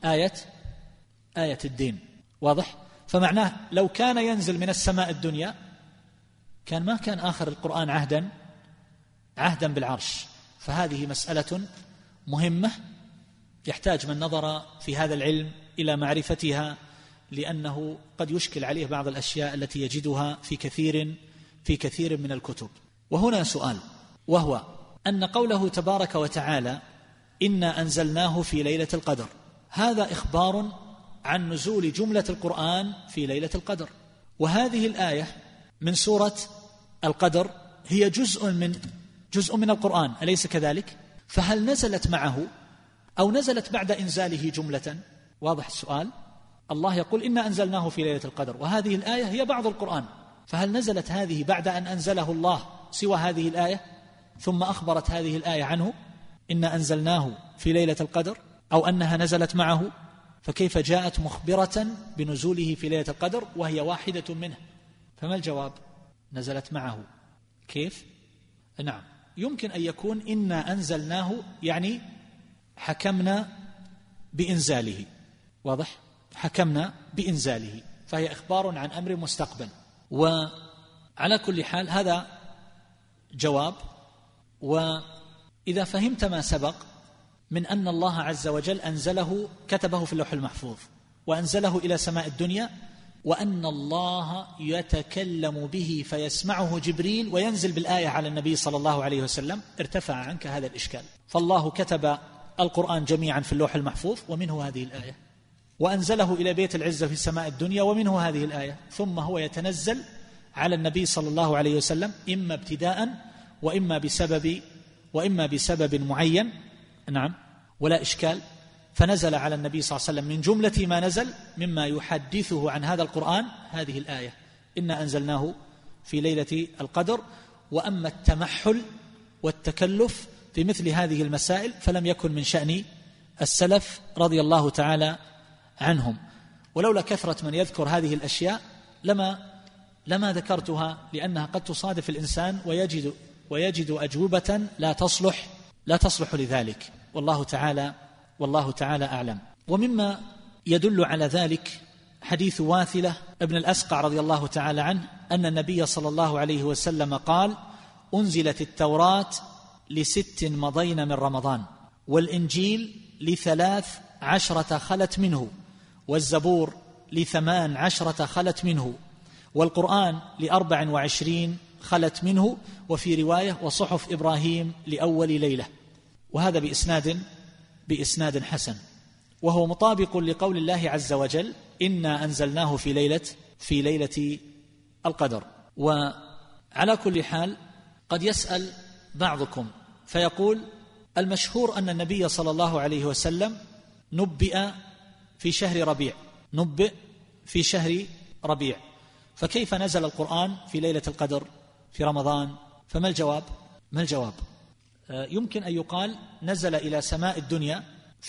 آية الدين. واضح؟ فمعناه لو كان ينزل من السماء الدنيا ما كان آخر القرآن عهدا بالعرش. فهذه مسألة مهمة يحتاج من نظر في هذا العلم إلى معرفتها، لأنه قد يشكل عليه بعض الأشياء التي يجدها في كثير من الكتب. وهنا سؤال، وهو أن قوله تبارك وتعالى: إنا أنزلناه في ليلة القدر، هذا إخبار عن نزول جملة القرآن في ليلة القدر، وهذه الآية من سورة القدر هي جزء من القرآن، أليس كذلك؟ فهل نزلت معه أو نزلت بعد إنزاله جملة؟ واضح السؤال. الله يقول: إنا أنزلناه في ليلة القدر، وهذه الآية هي بعض القرآن، فهل نزلت هذه بعد أن أنزله الله سوى هذه الآية ثم أخبرت هذه الآية عنه إنا أنزلناه في ليلة القدر، أو أنها نزلت معه؟ فكيف جاءت مخبرة بنزوله في ليلة القدر وهي واحدة منه؟ فما الجواب؟ نزلت معه كيف؟ نعم، يمكن أن يكون إنا أنزلناه يعني حكمنا بإنزاله، واضح؟ حكمنا بإنزاله، فهي إخبار عن أمر مستقبل. وعلى كل حال هذا جواب. وإذا فهمت ما سبق من أن الله عز وجل أنزله، كتبه في اللوح المحفوظ وأنزله إلى سماء الدنيا، وأن الله يتكلم به فيسمعه جبريل وينزل بالآية على النبي صلى الله عليه وسلم، ارتفع عنك هذا الإشكال. فالله كتب القرآن جميعا في اللوح المحفوظ ومنه هذه الآية، وأنزله إلى بيت العزة في سماء الدنيا ومنه هذه الآية، ثم هو يتنزل على النبي صلى الله عليه وسلم إما ابتداء وإما بسبب معين. نعم، ولا إشكال. فنزل على النبي صلى الله عليه وسلم من جملة ما نزل مما يحدثه عن هذا القرآن هذه الآية إنا أنزلناه في ليلة القدر. وأما التمحل والتكلف في مثل هذه المسائل فلم يكن من شأن السلف رضي الله تعالى عنهم، ولولا كثرة من يذكر هذه الأشياء لما ذكرتها، لأنها قد تصادف الإنسان ويجد أجوبة لا تصلح لذلك، والله تعالى أعلم. ومما يدل على ذلك حديث واثلة ابن الأسقع رضي الله تعالى عنه أن النبي صلى الله عليه وسلم قال: أنزلت التوراة ل6 مضين من رمضان، والإنجيل ل13 خلت منه، والزبور ل18 خلت منه، والقرآن ل24 خلت منه، وفي رواية وصحف إبراهيم لأول ليلة. وهذا بإسناد حسن، وهو مطابق لقول الله عز وجل: إنا أنزلناه في ليلة القدر. وعلى كل حال قد يسأل بعضكم فيقول: المشهور أن النبي صلى الله عليه وسلم نبئ في شهر ربيع، فكيف نزل القرآن في ليلة القدر في رمضان؟ فما الجواب؟ يمكن أن يقال نزل إلى سماء الدنيا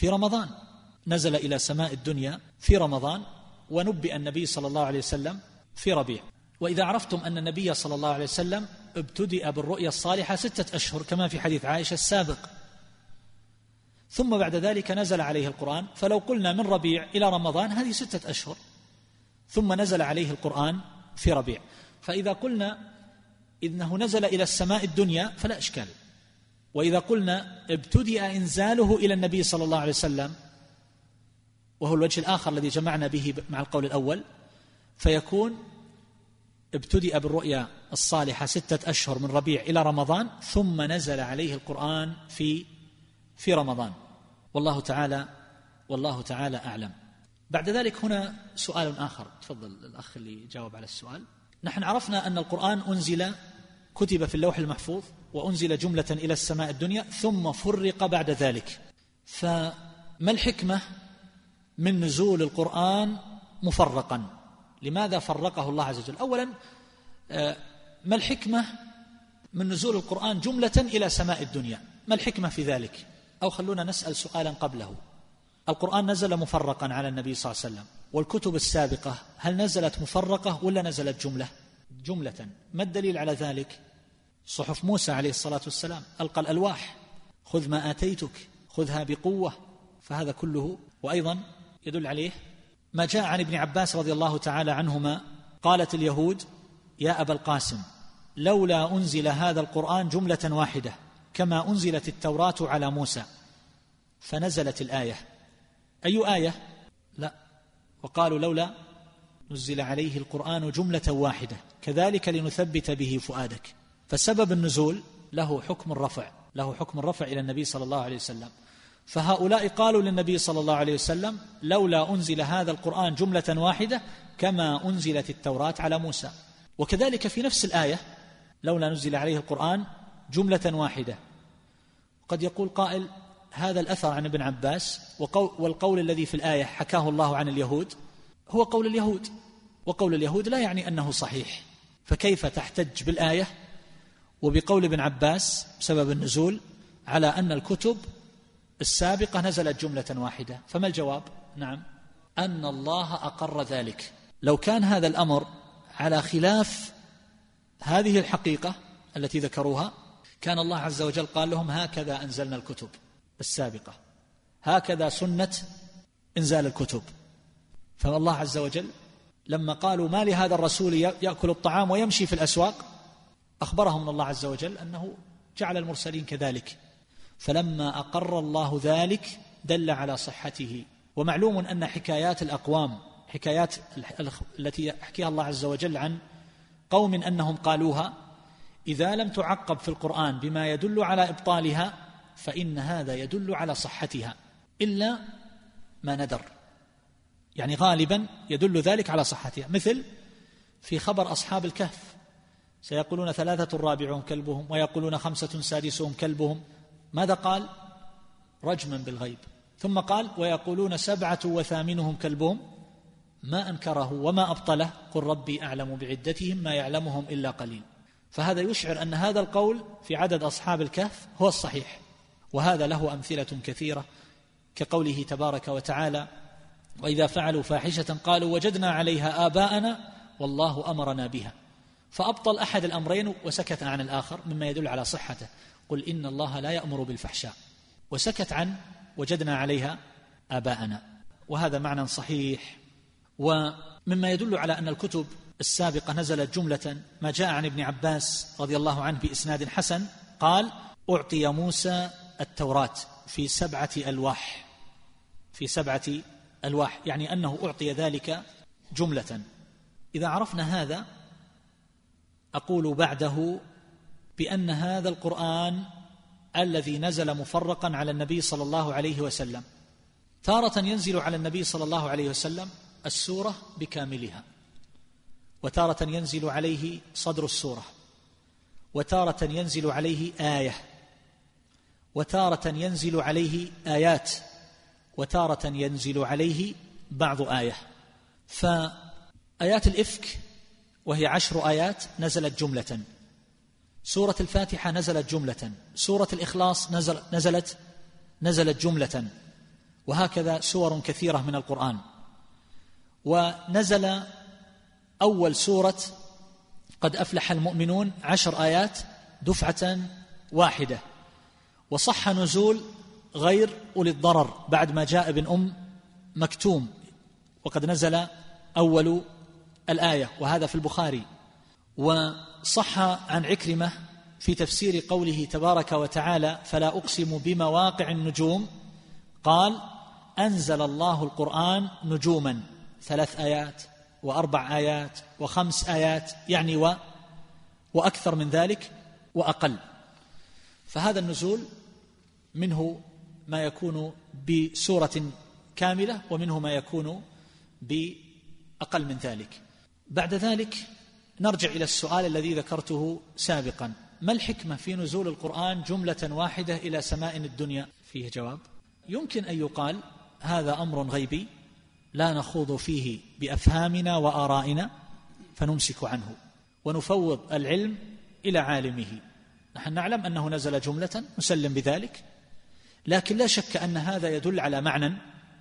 في رمضان، ونبئ النبي صلى الله عليه وسلم في ربيع. وإذا عرفتم أن النبي صلى الله عليه وسلم ابتدأ بالرؤيا الصالحة 6 أشهر كما في حديث عائشة السابق، ثم بعد ذلك نزل عليه القرآن، فلو قلنا من ربيع إلى رمضان هذه 6 أشهر، ثم نزل عليه القرآن في ربيع. فإذا قلنا إنه نزل إلى السماء الدنيا فلا إشكال، وإذا قلنا ابتدأ إنزاله إلى النبي صلى الله عليه وسلم، وهو الوجه الآخر الذي جمعنا به مع القول الأول، فيكون ابتدأ بالرؤيا الصالحة 6 أشهر من ربيع إلى رمضان، ثم نزل عليه القرآن في رمضان، والله تعالى أعلم. بعد ذلك هنا سؤال آخر، تفضل الأخ اللي جاوب على السؤال. نحن عرفنا أن القرآن كتب في اللوح المحفوظ وأنزل جملة إلى السماء الدنيا ثم فرق بعد ذلك، فما الحكمة من نزول القرآن مفرقا؟ لماذا فرقه الله عز وجل؟ أولا، ما الحكمة من نزول القرآن جملة إلى سماء الدنيا؟ ما الحكمة في ذلك؟ أو خلونا نسأل سؤالا قبله. القرآن نزل مفرقا على النبي صلى الله عليه وسلم، والكتب السابقة هل نزلت مفرقة ولا نزلت جملة؟ ما الدليل على ذلك؟ صحف موسى عليه الصلاة والسلام ألقى الألواح: خذ ما آتيتك خذها بقوة. فهذا كله. وأيضا يدل عليه ما جاء عن ابن عباس رضي الله تعالى عنهما: قالت اليهود: يا أبا القاسم، لولا أنزل هذا القرآن جملة واحدة كما أنزلت التوراة على موسى. فنزلت الآية. أي آية؟ لا، وقالوا لولا نزل عليه القرآن جملة واحدة كذلك لنثبت به فؤادك. فسبب النزول له حكم الرفع إلى النبي صلى الله عليه وسلم. فهؤلاء قالوا للنبي صلى الله عليه وسلم: لولا أنزل هذا القرآن جملة واحدة كما أنزلت التوراة على موسى. وكذلك في نفس الآية: لولا نزل عليه القرآن جملة واحدة. قد يقول قائل: هذا الأثر عن ابن عباس والقول الذي في الآية حكاه الله عن اليهود هو قول اليهود، وقول اليهود لا يعني أنه صحيح، فكيف تحتج بالآية وبقول ابن عباس بسبب النزول على أن الكتب السابقة نزلت جملة واحدة؟ فما الجواب؟ نعم، أن الله أقر ذلك. لو كان هذا الأمر على خلاف هذه الحقيقة التي ذكروها كان الله عز وجل قال لهم هكذا أنزلنا الكتب السابقة، هكذا سنة إنزال الكتب. فالله عز وجل لما قالوا ما لهذا الرسول يأكل الطعام ويمشي في الأسواق أخبرهم الله عز وجل أنه جعل المرسلين كذلك، فلما أقر الله ذلك دل على صحته. ومعلوم أن حكايات الأقوام، حكايات التي يحكيها الله عز وجل عن قوم أنهم قالوها، إذا لم تعقب في القرآن بما يدل على إبطالها فإن هذا يدل على صحتها إلا ما ندر، يعني غالبا يدل ذلك على صحتها. مثل في خبر أصحاب الكهف، سيقولون 3 رابعهم كلبهم ويقولون 5 سادسهم كلبهم. ماذا قال؟ رجما بالغيب. ثم قال ويقولون 7 وثامنهم كلبهم، ما أنكره وما أبطله، قل ربي أعلم بعدتهم ما يعلمهم إلا قليل. فهذا يشعر أن هذا القول في عدد أصحاب الكهف هو الصحيح، وهذا له أمثلة كثيرة كقوله تبارك وتعالى وإذا فعلوا فاحشة قالوا وجدنا عليها آباءنا والله أمرنا بها. فأبطل أحد الأمرين وسكت عن الآخر مما يدل على صحته، قل إن الله لا يأمر بالفحشاء، وسكت عن وجدنا عليها آباءنا، وهذا معنى صحيح. ومما يدل على أن الكتب السابقة نزلت جملة ما جاء عن ابن عباس رضي الله عنه بإسناد حسن قال أعطي موسى التوراة في 7 ألواح، في 7 ألواح، يعني أنه أعطي ذلك جملة. إذا عرفنا هذا أقول بعده بأن هذا القرآن الذي نزل مفرقا على النبي صلى الله عليه وسلم تارة ينزل على النبي صلى الله عليه وسلم السورة بكاملها، وتارة ينزل عليه صدر السورة، وتارة ينزل عليه آية، وتارة ينزل عليه آيات، وتارة ينزل عليه بعض آية. فآيات الإفك وهي 10 آيات نزلت جملة، سورة الفاتحة نزلت جملة، سورة الإخلاص نزلت جملة، وهكذا سور كثيرة من القرآن. ونزل أول سورة قد أفلح المؤمنون 10 آيات دفعة واحدة، وصح نزول غير أولي الضرر بعد ما جاء ابن أم مكتوم وقد نزل أول الآية، وهذا في البخاري. وصح عن عكرمة في تفسير قوله تبارك وتعالى فلا أقسم بمواقع النجوم قال أنزل الله القرآن نجوما 3 آيات و4 آيات و5 آيات، يعني وأكثر من ذلك وأقل. فهذا النزول منه ما يكون بسورة كاملة ومنه ما يكون بأقل من ذلك. بعد ذلك نرجع إلى السؤال الذي ذكرته سابقا، ما الحكمة في نزول القرآن جملة واحدة إلى سماء الدنيا؟ فيه جواب. يمكن أن يقال هذا أمر غيبي لا نخوض فيه بأفهامنا وآرائنا فنمسك عنه ونفوض العلم إلى عالمه. نحن نعلم أنه نزل جملة نسلم بذلك، لكن لا شك أن هذا يدل على معنى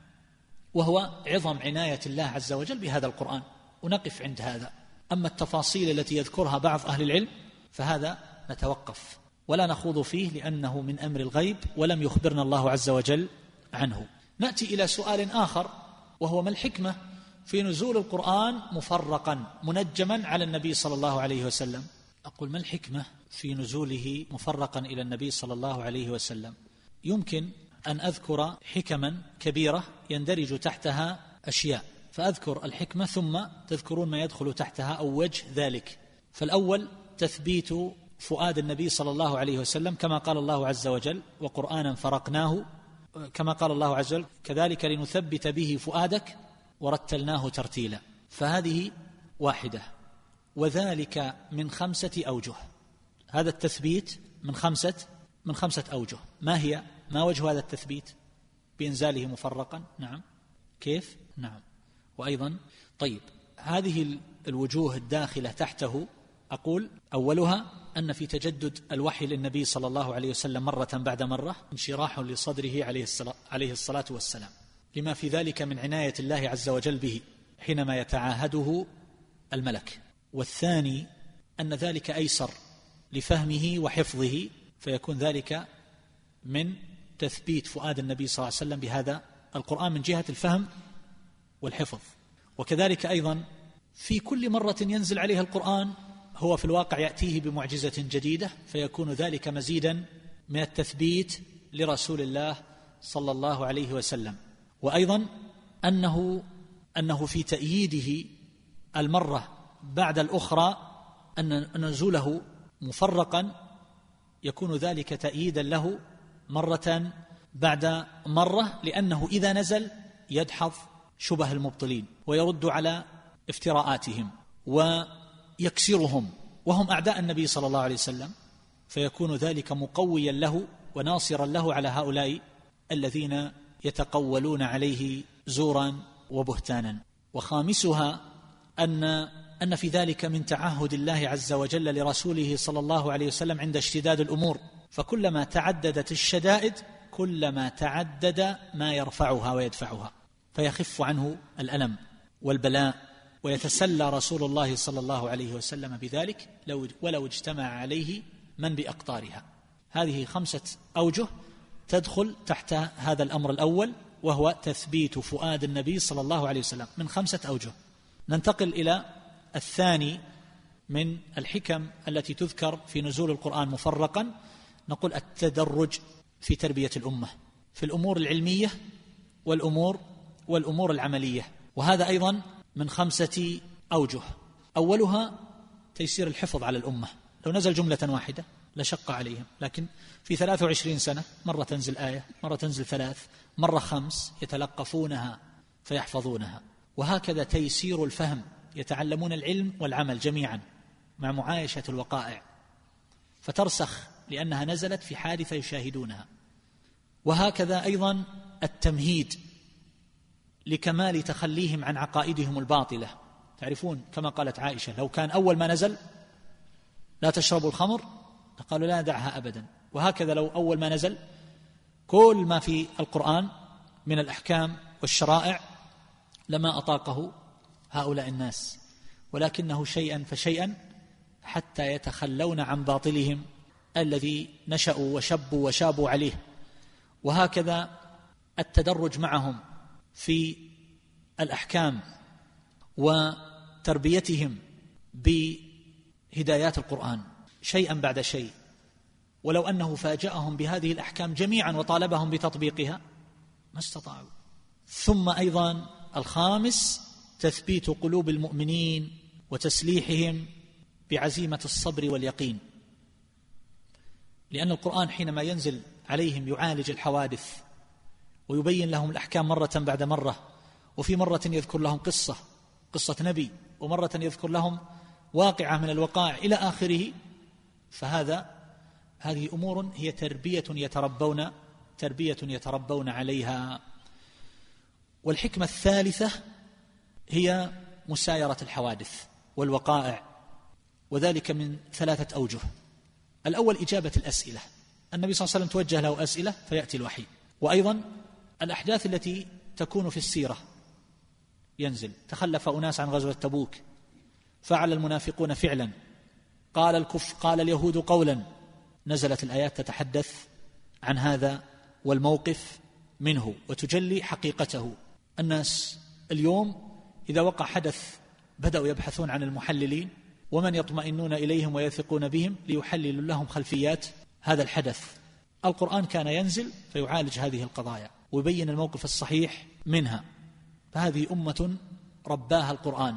وهو عظم عناية الله عز وجل بهذا القرآن، ونقف عند هذا. أما التفاصيل التي يذكرها بعض أهل العلم فهذا نتوقف ولا نخوض فيه لأنه من أمر الغيب ولم يخبرنا الله عز وجل عنه. نأتي إلى سؤال آخر وهو ما الحكمة في نزول القرآن مفرقا منجما على النبي صلى الله عليه وسلم؟ أقول ما الحكمة في نزوله مفرقا إلى النبي صلى الله عليه وسلم؟ يمكن أن أذكر حكما كبيرة يندرج تحتها أشياء، فأذكر الحكمة ثم تذكرون ما يدخل تحتها أو وجه ذلك. فالأول تثبيت فؤاد النبي صلى الله عليه وسلم كما قال الله عز وجل وقرآنا فرقناه، كما قال الله عز وجل كذلك لنثبت به فؤادك ورتلناه ترتيلا. فهذه واحدة، وذلك من 5 أوجه. هذا التثبيت من خمسة أوجه. ما وجه هذا التثبيت بإنزاله مفرقا؟ نعم. كيف؟ نعم. وأيضا طيب هذه الوجوه الداخلة تحته أقول أولها أن في تجدد الوحي للنبي صلى الله عليه وسلم مرة بعد مرة انشراح لصدره عليه الصلاة والسلام، لما في ذلك من عناية الله عز وجل به حينما يتعاهده الملك. والثاني أن ذلك أيسر لفهمه وحفظه، فيكون ذلك من تثبيت فؤاد النبي صلى الله عليه وسلم بهذا القرآن من جهة الفهم والحفظ. وكذلك أيضا في كل مرة ينزل عليه القرآن هو في الواقع يأتيه بمعجزة جديدة، فيكون ذلك مزيدا من التثبيت لرسول الله صلى الله عليه وسلم. وأيضا أنه في تأييده المرة بعد الأخرى أن نزوله مفرقا يكون ذلك تأييدا له مرة بعد مرة، لأنه إذا نزل يدحض شبه المبطلين ويرد على افتراءاتهم ويكسرهم، وهم أعداء النبي صلى الله عليه وسلم، فيكون ذلك مقويا له وناصرا له على هؤلاء الذين يتقولون عليه زورا وبهتانا. وخامسها أن في ذلك من تعهد الله عز وجل لرسوله صلى الله عليه وسلم عند اشتداد الأمور، فكلما تعددت الشدائد كلما تعدد ما يرفعها ويدفعها، فيخف عنه الألم والبلاء، ويتسلى رسول الله صلى الله عليه وسلم بذلك ولو اجتمع عليه من بأقطارها. هذه 5 أوجه تدخل تحت هذا الأمر الأول، وهو تثبيت فؤاد النبي صلى الله عليه وسلم من 5 أوجه. ننتقل إلى الثاني من الحكم التي تذكر في نزول القرآن مفرقا، نقول التدرج في تربية الأمة في الأمور العلمية والأمور العملية، وهذا أيضا من 5 أوجه. أولها تيسير الحفظ على الأمة، لو نزل جملة واحدة لشق عليهم، لكن في 23 سنة مرة تنزل آية، مرة تنزل 3، مرة 5 يتلقفونها فيحفظونها. وهكذا تيسير الفهم، يتعلمون العلم والعمل جميعا مع معايشة الوقائع، فترسخ لأنها نزلت في حادثة يشاهدونها. وهكذا أيضا التمهيد لكمال تخليهم عن عقائدهم الباطلة. تعرفون كما قالت عائشة لو كان أول ما نزل لا تشربوا الخمر قالوا لا ندعها أبدا. وهكذا لو أول ما نزل كل ما في القرآن من الأحكام والشرائع لما أطاقه هؤلاء الناس، ولكنه شيئا فشيئا حتى يتخلون عن باطلهم الذي نشأوا وشبوا وشابوا عليه. وهكذا التدرج معهم في الأحكام وتربيتهم بهدايات القرآن شيئا بعد شيء، ولو أنه فاجأهم بهذه الأحكام جميعا وطالبهم بتطبيقها ما استطاعوا. ثم أيضا الخامس تثبيت قلوب المؤمنين وتسليحهم بعزيمة الصبر واليقين، لأن القرآن حينما ينزل عليهم يعالج الحوادث ويبين لهم الأحكام مرة بعد مرة، وفي مرة يذكر لهم قصة نبي، ومرة يذكر لهم واقعة من الوقائع إلى آخره، هذه أمور هي تربية يتربون عليها. والحكمة الثالثة هي مسايرة الحوادث والوقائع، وذلك من 3 أوجه. الأول إجابة الأسئلة، النبي صلى الله عليه وسلم توجه له أسئلة فيأتي الوحي. وأيضا الأحداث التي تكون في السيرة ينزل، تخلف أناس عن غزوة تبوك فعل المنافقون فعلا، قال اليهود قولا، نزلت الآيات تتحدث عن هذا والموقف منه وتجلي حقيقته. الناس اليوم إذا وقع حدث بدأوا يبحثون عن المحللين ومن يطمئنون إليهم ويثقون بهم ليحللوا لهم خلفيات هذا الحدث. القرآن كان ينزل فيعالج هذه القضايا ويبين الموقف الصحيح منها، فهذه أمة رباها القرآن.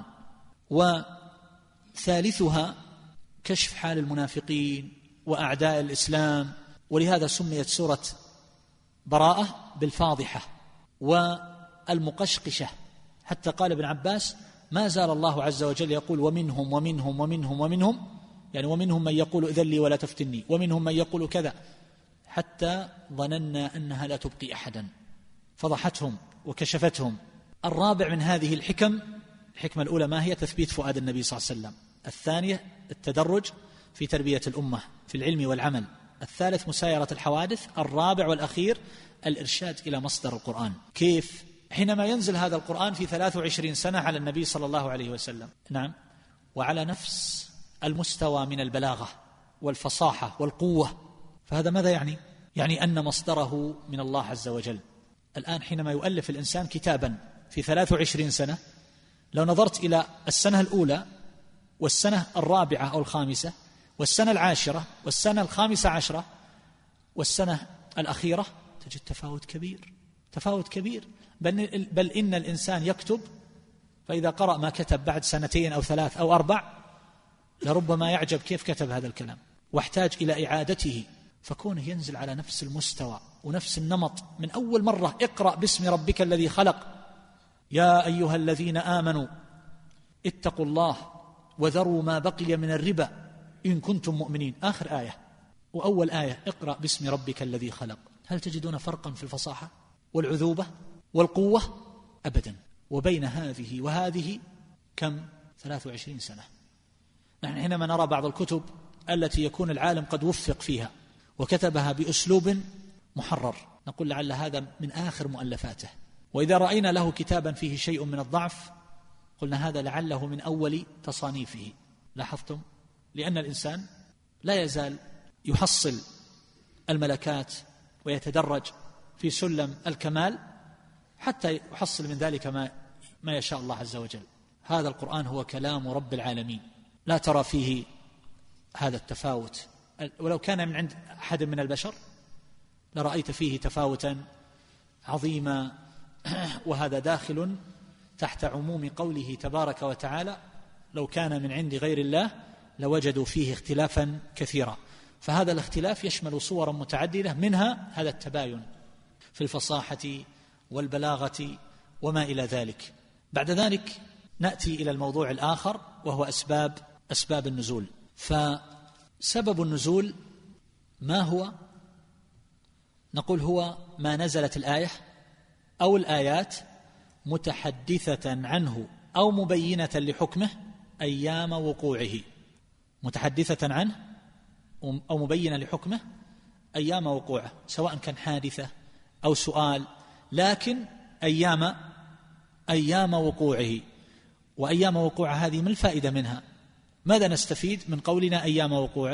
وثالثها كشف حال المنافقين وأعداء الإسلام، ولهذا سميت سورة براءة بالفاضحة والمقشقشة، حتى قال ابن عباس ما زال الله عز وجل يقول ومنهم ومنهم ومنهم ومنهم، يعني ومنهم من يقول إذن لي ولا تفتني، ومنهم من يقول كذا، حتى ظننا أنها لا تبقي أحدا، فضحتهم وكشفتهم. الرابع من هذه الحكم، الحكمة الأولى ما هي؟ تثبيت فؤاد النبي صلى الله عليه وسلم، الثانية التدرج في تربية الأمة في العلم والعمل، الثالث مسايرة الحوادث، الرابع والأخير الإرشاد إلى مصدر القرآن. كيف؟ حينما ينزل هذا القرآن في 23 سنة على النبي صلى الله عليه وسلم، نعم، وعلى نفس المستوى من البلاغة والفصاحة والقوة، فهذا ماذا يعني؟ يعني أن مصدره من الله عز وجل. الآن حينما يؤلف الإنسان كتابا في 23 سنة، لو نظرت إلى السنة الأولى والسنة الرابعة أو الخامسة والسنة العاشرة والسنة الخامسة عشرة والسنة الأخيرة، تجد تفاوت كبير، تفاوت كبير. بل إن الإنسان يكتب، فإذا قرأ ما كتب بعد 2 أو 3 أو 4 لربما يعجب كيف كتب هذا الكلام، واحتاج إلى إعادته. فكونه ينزل على نفس المستوى ونفس النمط من أول مرة، اقرأ باسم ربك الذي خلق، يا أيها الذين آمنوا اتقوا الله وذروا ما بقي من الربا إن كنتم مؤمنين، آخر آية وأول آية اقرأ باسم ربك الذي خلق. هل تجدون فرقا في الفصاحة والعذوبة والقوة؟ أبدا. وبين هذه وهذه كم؟ 23 سنة. نحن حينما نرى بعض الكتب التي يكون العالم قد وفق فيها وكتبها بأسلوب محرر، نقول لعل هذا من آخر مؤلفاته. وإذا رأينا له كتابا فيه شيء من الضعف قلنا هذا لعله من أول تصانيفه. لاحظتم؟ لأن الإنسان لا يزال يحصل الملكات ويتدرج في سلم الكمال حتى يحصل من ذلك ما يشاء الله عز وجل. هذا القرآن هو كلام رب العالمين، لا ترى فيه هذا التفاوت، ولو كان من عند أحد من البشر لرأيت فيه تفاوتا عظيما. وهذا داخل تحت عموم قوله تبارك وتعالى لو كان من عند غير الله لوجدوا فيه اختلافا كثيرا. فهذا الاختلاف يشمل صورا متعددة، منها هذا التباين في الفصاحة والبلاغة وما إلى ذلك. بعد ذلك نأتي إلى الموضوع الآخر وهو أسباب النزول. فسبب النزول ما هو؟ نقول هو ما نزلت الآية أو الآيات متحدثة عنه أو مبينة لحكمه أيام وقوعه، متحدثة عنه أو مبينة لحكمه أيام وقوعه، سواء كان حادثة أو سؤال، لكن أيام وقوعه. وأيام وقوعه هذه ما الفائدة منها؟ ماذا نستفيد من قولنا أيام وقوعه؟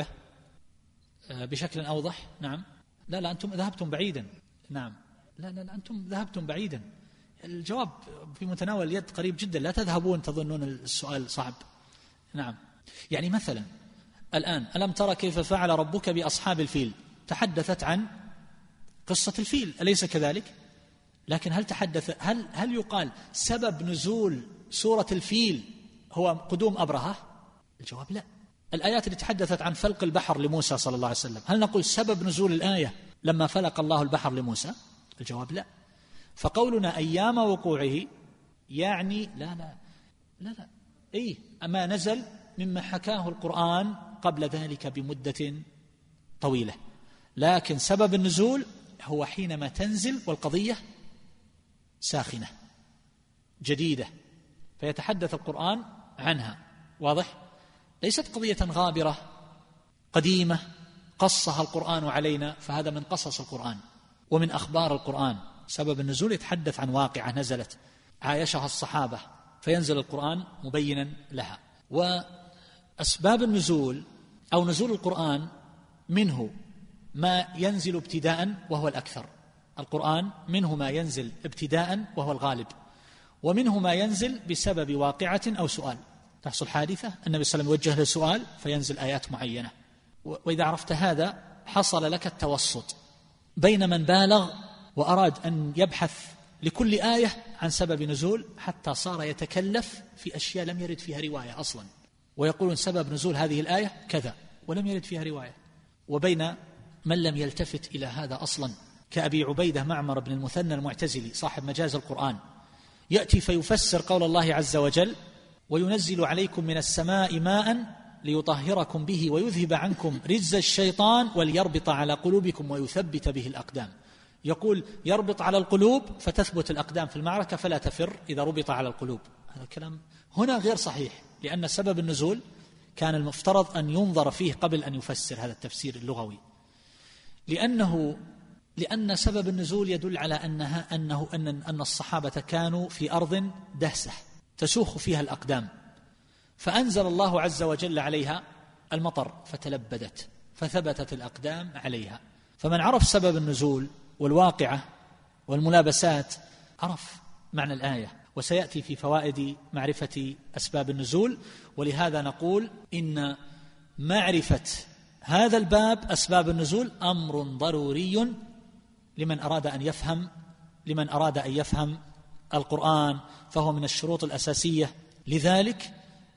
بشكل أوضح. نعم. لا أنتم ذهبتم بعيدا. نعم. لا أنتم ذهبتم بعيدا. الجواب في متناول اليد قريب جدا، لا تذهبون تظنون السؤال صعب. نعم. يعني مثلا الآن ألم ترى كيف فعل ربك بأصحاب الفيل؟ تحدثت عن قصة الفيل، أليس كذلك؟ لكن هل يقال سبب نزول سورة الفيل هو قدوم أبرهة؟ الجواب لا. الآيات اللي تحدثت عن فلق البحر لموسى صلى الله عليه وسلم، هل نقول سبب نزول الآية لما فلق الله البحر لموسى؟ الجواب لا. فقولنا أيام وقوعه يعني لا أما نزل مما حكاه القرآن قبل ذلك بمدة طويلة، لكن سبب النزول هو حينما تنزل والقضية ساخنة جديدة فيتحدث القرآن عنها. واضح؟ ليست قضية غابرة قديمة قصها القرآن علينا، فهذا من قصص القرآن ومن أخبار القرآن. سبب النزول يتحدث عن واقعة نزلت عايشها الصحابة فينزل القرآن مبينا لها. وأسباب النزول أو نزول القرآن منه ما ينزل ابتداء وهو الأكثر. القرآن منه ما ينزل ابتداء وهو الغالب، ومنه ما ينزل بسبب واقعة أو سؤال، تحصل حادثة النبي صلى الله عليه وسلم يوجه للسؤال فينزل آيات معينة. وإذا عرفت هذا حصل لك التوسط بين من بالغ وأراد أن يبحث لكل آية عن سبب نزول حتى صار يتكلف في أشياء لم يرد فيها رواية أصلا، ويقولون سبب نزول هذه الآية كذا ولم يرد فيها رواية، وبين من لم يلتفت إلى هذا أصلا كأبي عبيدة معمر بن المثنى المعتزلي صاحب مجاز القرآن، يأتي فيفسر قول الله عز وجل وينزل عليكم من السماء ماء ليطهركم به ويذهب عنكم رجز الشيطان وليربط على قلوبكم ويثبت به الأقدام. يقول يربط على القلوب فتثبت الأقدام في المعركة فلا تفر إذا ربط على القلوب. هذا الكلام هنا غير صحيح، لأن سبب النزول كان المفترض أن ينظر فيه قبل أن يفسر هذا التفسير اللغوي، لأن سبب النزول يدل على أن الصحابة كانوا في أرض دهسة تسوخ فيها الأقدام، فأنزل الله عز وجل عليها المطر فتلبدت فثبتت الأقدام عليها. فمن عرف سبب النزول والواقعة والملابسات عرف معنى الآية، وسيأتي في فوائد معرفة أسباب النزول. ولهذا نقول إن معرفة هذا الباب أسباب النزول أمر ضروري لمن أراد أن يفهم القرآن، فهو من الشروط الأساسية. لذلك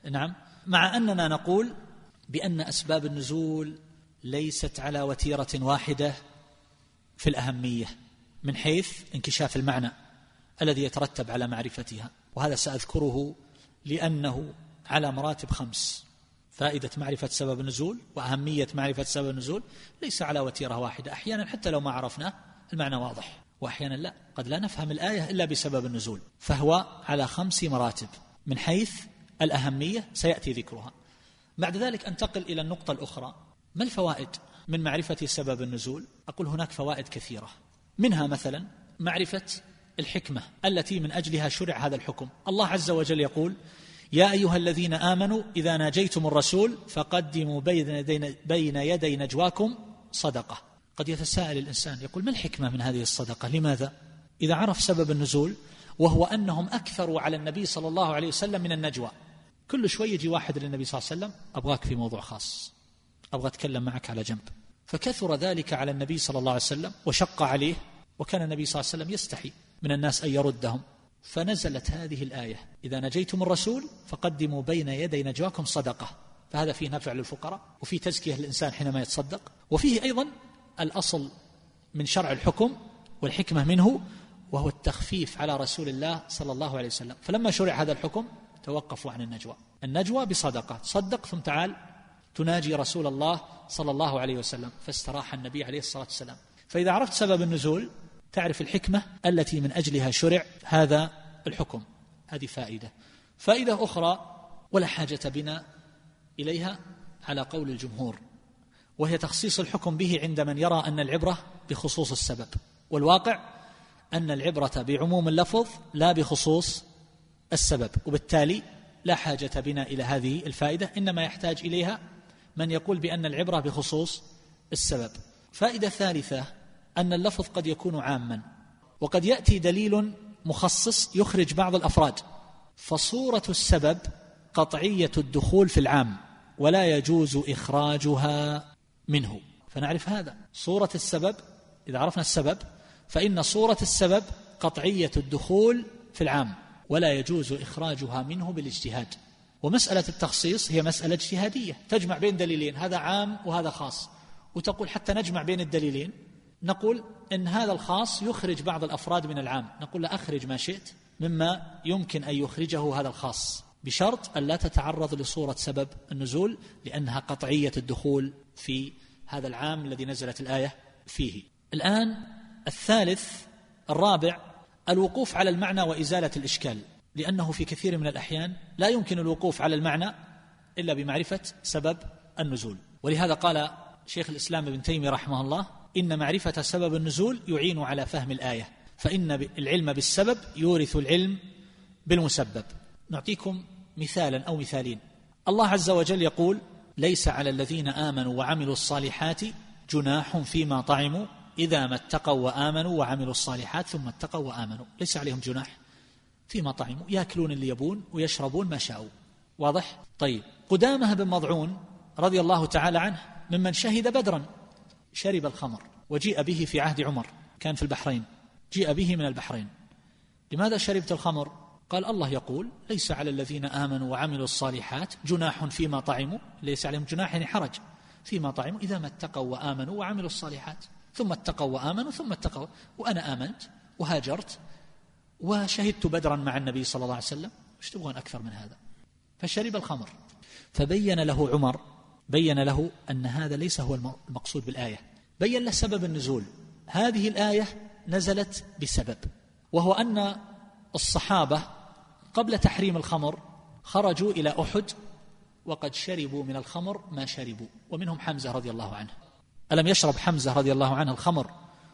مع أننا نقول بأن أسباب النزول ليست على وتيرة واحدة في الأهمية من حيث انكشاف المعنى الذي يترتب على معرفتها، وهذا سأذكره لأنه على مراتب 5. فائدة معرفة سبب النزول وأهمية معرفة سبب النزول ليس على وتيرة واحدة. أحيانا حتى لو ما عرفناه المعنى واضح، وأحيانا لا، قد لا نفهم الآية إلا بسبب النزول، فهو على 5 مراتب من حيث الأهمية سيأتي ذكرها. بعد ذلك أنتقل إلى النقطة الأخرى، ما الفوائد من معرفة سبب النزول؟ أقول هناك فوائد كثيرة، منها مثلا معرفة الحكمة التي من أجلها شرع هذا الحكم. الله عز وجل يقول: يا أيها الذين آمنوا إذا ناجيتم الرسول فقدموا بين يدي نجواكم صدقة. قد يتساءل الإنسان يقول: ما الحكمة من هذه الصدقة؟ لماذا؟ إذا عرف سبب النزول، وهو أنهم أكثروا على النبي صلى الله عليه وسلم من النجوى. كل شوي يجي واحد للنبي صلى الله عليه وسلم: أبغاك في موضوع خاص، أبغى أتكلم معك على جنب. فكثر ذلك على النبي صلى الله عليه وسلم وشق عليه، وكان النبي صلى الله عليه وسلم يستحي من الناس أن يردهم، فنزلت هذه الآية: إذا نجيتم الرسول فقدموا بين يدي نجواكم صدقة. فهذا فيه نفع للفقراء، وفيه تزكية للإنسان حينما يتصدق، وفيه أيضا الأصل من شرع الحكم والحكمة منه، وهو التخفيف على رسول الله صلى الله عليه وسلم. فلما شرع هذا الحكم توقفوا عن النجوى بصدقة، تصدق ثم تعال تناجي رسول الله صلى الله عليه وسلم، فاستراح النبي عليه الصلاة والسلام. فإذا عرفت سبب النزول تعرف الحكمة التي من أجلها شرع هذا الحكم. هذه فائدة أخرى ولا حاجة بنا إليها على قول الجمهور، وهي تخصيص الحكم به عند من يرى أن العبرة بخصوص السبب، والواقع أن العبرة بعموم اللفظ لا بخصوص السبب، وبالتالي لا حاجة بنا إلى هذه الفائدة، إنما يحتاج إليها من يقول بأن العبرة بخصوص السبب. فائدة ثالثة أن اللفظ قد يكون عاما، وقد يأتي دليل مخصص يخرج بعض الأفراد، فصورة السبب قطعية الدخول في العام ولا يجوز إخراجها منه. فنعرف هذا، صورة السبب إذا عرفنا السبب فإن صورة السبب قطعية الدخول في العام ولا يجوز إخراجها منه بالاجتهاد. ومسألة التخصيص هي مسألة اجتهادية، تجمع بين دليلين، هذا عام وهذا خاص، وتقول حتى نجمع بين الدليلين، نقول إن هذا الخاص يخرج بعض الأفراد من العام، نقول لا، أخرج ما شئت مما يمكن أن يخرجه هذا الخاص، بشرط أن لا تتعرض لصورة سبب النزول، لأنها قطعية الدخول في هذا العام الذي نزلت الآية فيه. الآن الرابع الوقوف على المعنى وإزالة الإشكال، لأنه في كثير من الأحيان لا يمكن الوقوف على المعنى إلا بمعرفة سبب النزول. ولهذا قال شيخ الإسلام ابن تيمية رحمه الله: إن معرفة سبب النزول يعين على فهم الآية، فإن العلم بالسبب يورث العلم بالمسبب. نعطيكم مثالا أو مثالين. الله عز وجل يقول: ليس على الذين آمنوا وعملوا الصالحات جناح فيما طعموا إذا ما اتقوا وآمنوا وعملوا الصالحات ثم اتقوا وآمنوا. ليس عليهم جناح فيما طعموا، يأكلون اللي يبون ويشربون ما شاءوا. واضح؟ طيب، قدامة بن مضعون رضي الله تعالى عنه ممن شهد بدرا، شرب الخمر وجيء به في عهد عمر، كان في البحرين، جيء به من البحرين. لماذا شربت الخمر؟ قال: الله يقول: ليس على الذين آمنوا وعملوا الصالحات جناح فيما طعموا، ليس عليهم جناح يعني حرج فيما طعموا إذا ما اتقوا وآمنوا وعملوا الصالحات، ثم اتقوا وآمنوا ثم اتقوا. وأنا آمنت وهاجرت وشهدت بدرا مع النبي صلى الله عليه وسلم، ايش تبغون أكثر من هذا؟ فشرب الخمر. فبين له عمر، بين له أن هذا ليس هو المقصود بالآية، بين له سبب النزول. هذه الآية نزلت بسبب، وهو أن الصحابة قبل تحريم الخمر خرجوا إلى أحد وقد شربوا من الخمر ما شربوا، ومنهم حمزة رضي الله عنه. ألم يشرب حمزة رضي الله عنه الخمر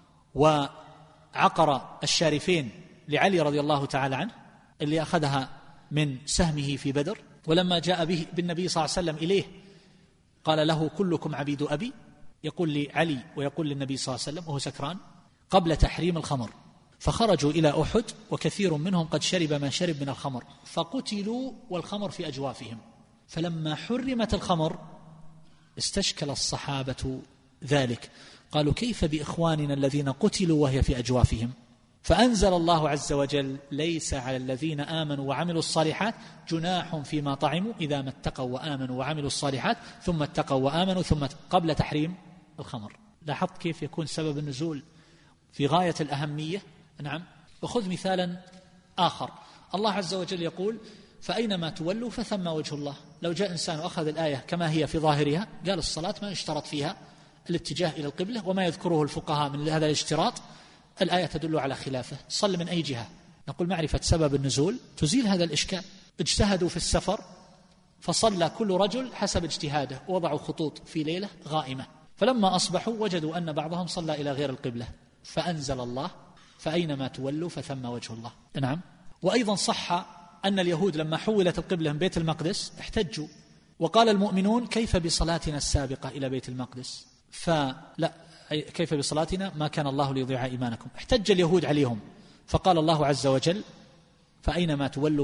وعقر الشارفين لعلي رضي الله تعالى عنه اللي أخذها من سهمه في بدر؟ ولما جاء به بالنبي صلى الله عليه وسلم إليه قال له كلكم عبيد أبي، يقول لعلي ويقول للنبي صلى الله عليه وسلم وهو سكران قبل تحريم الخمر. فخرجوا إلى أحد وكثير منهم قد شرب ما شرب من الخمر، فقتلوا والخمر في أجوافهم. فلما حرمت الخمر استشكل الصحابة ذلك، قالوا كيف بإخواننا الذين قتلوا وهي في أجوافهم؟ فأنزل الله عز وجل ليس على الذين آمنوا وعملوا الصالحات جناح فيما طعموا إذا ما اتقوا وآمنوا وعملوا الصالحات ثم اتقوا وآمنوا ثم قبل تحريم الخمر. لاحظت كيف يكون سبب النزول في غاية الأهمية؟ نعم. وخذ مثالا آخر، الله عز وجل يقول فأينما تولوا فثم وجه الله. لو جاء إنسان وأخذ الآية كما هي في ظاهرها قال الصلاة ما يشترط فيها الاتجاه إلى القبلة وما يذكره الفقهاء من هذا الاشتراط الآية تدل على خلافه، صل من أي جهة؟ نقول معرفة سبب النزول تزيل هذا الإشكال. اجتهدوا في السفر فصلى كل رجل حسب اجتهاده، ووضعوا خطوط في ليلة غائمة، فلما أصبحوا وجدوا أن بعضهم صلى إلى غير القبلة فأنزل الله فأينما تولوا فثم وجه الله. نعم. وأيضا صح أن اليهود لما حولت القبلة من بيت المقدس احتجوا وقال المؤمنون كيف بصلاتنا السابقة إلى بيت المقدس؟ فلا، كيف بصلاتنا ما كان الله ليضيع إيمانكم. احتج اليهود عليهم فقال الله عز وجل فأينما تولوا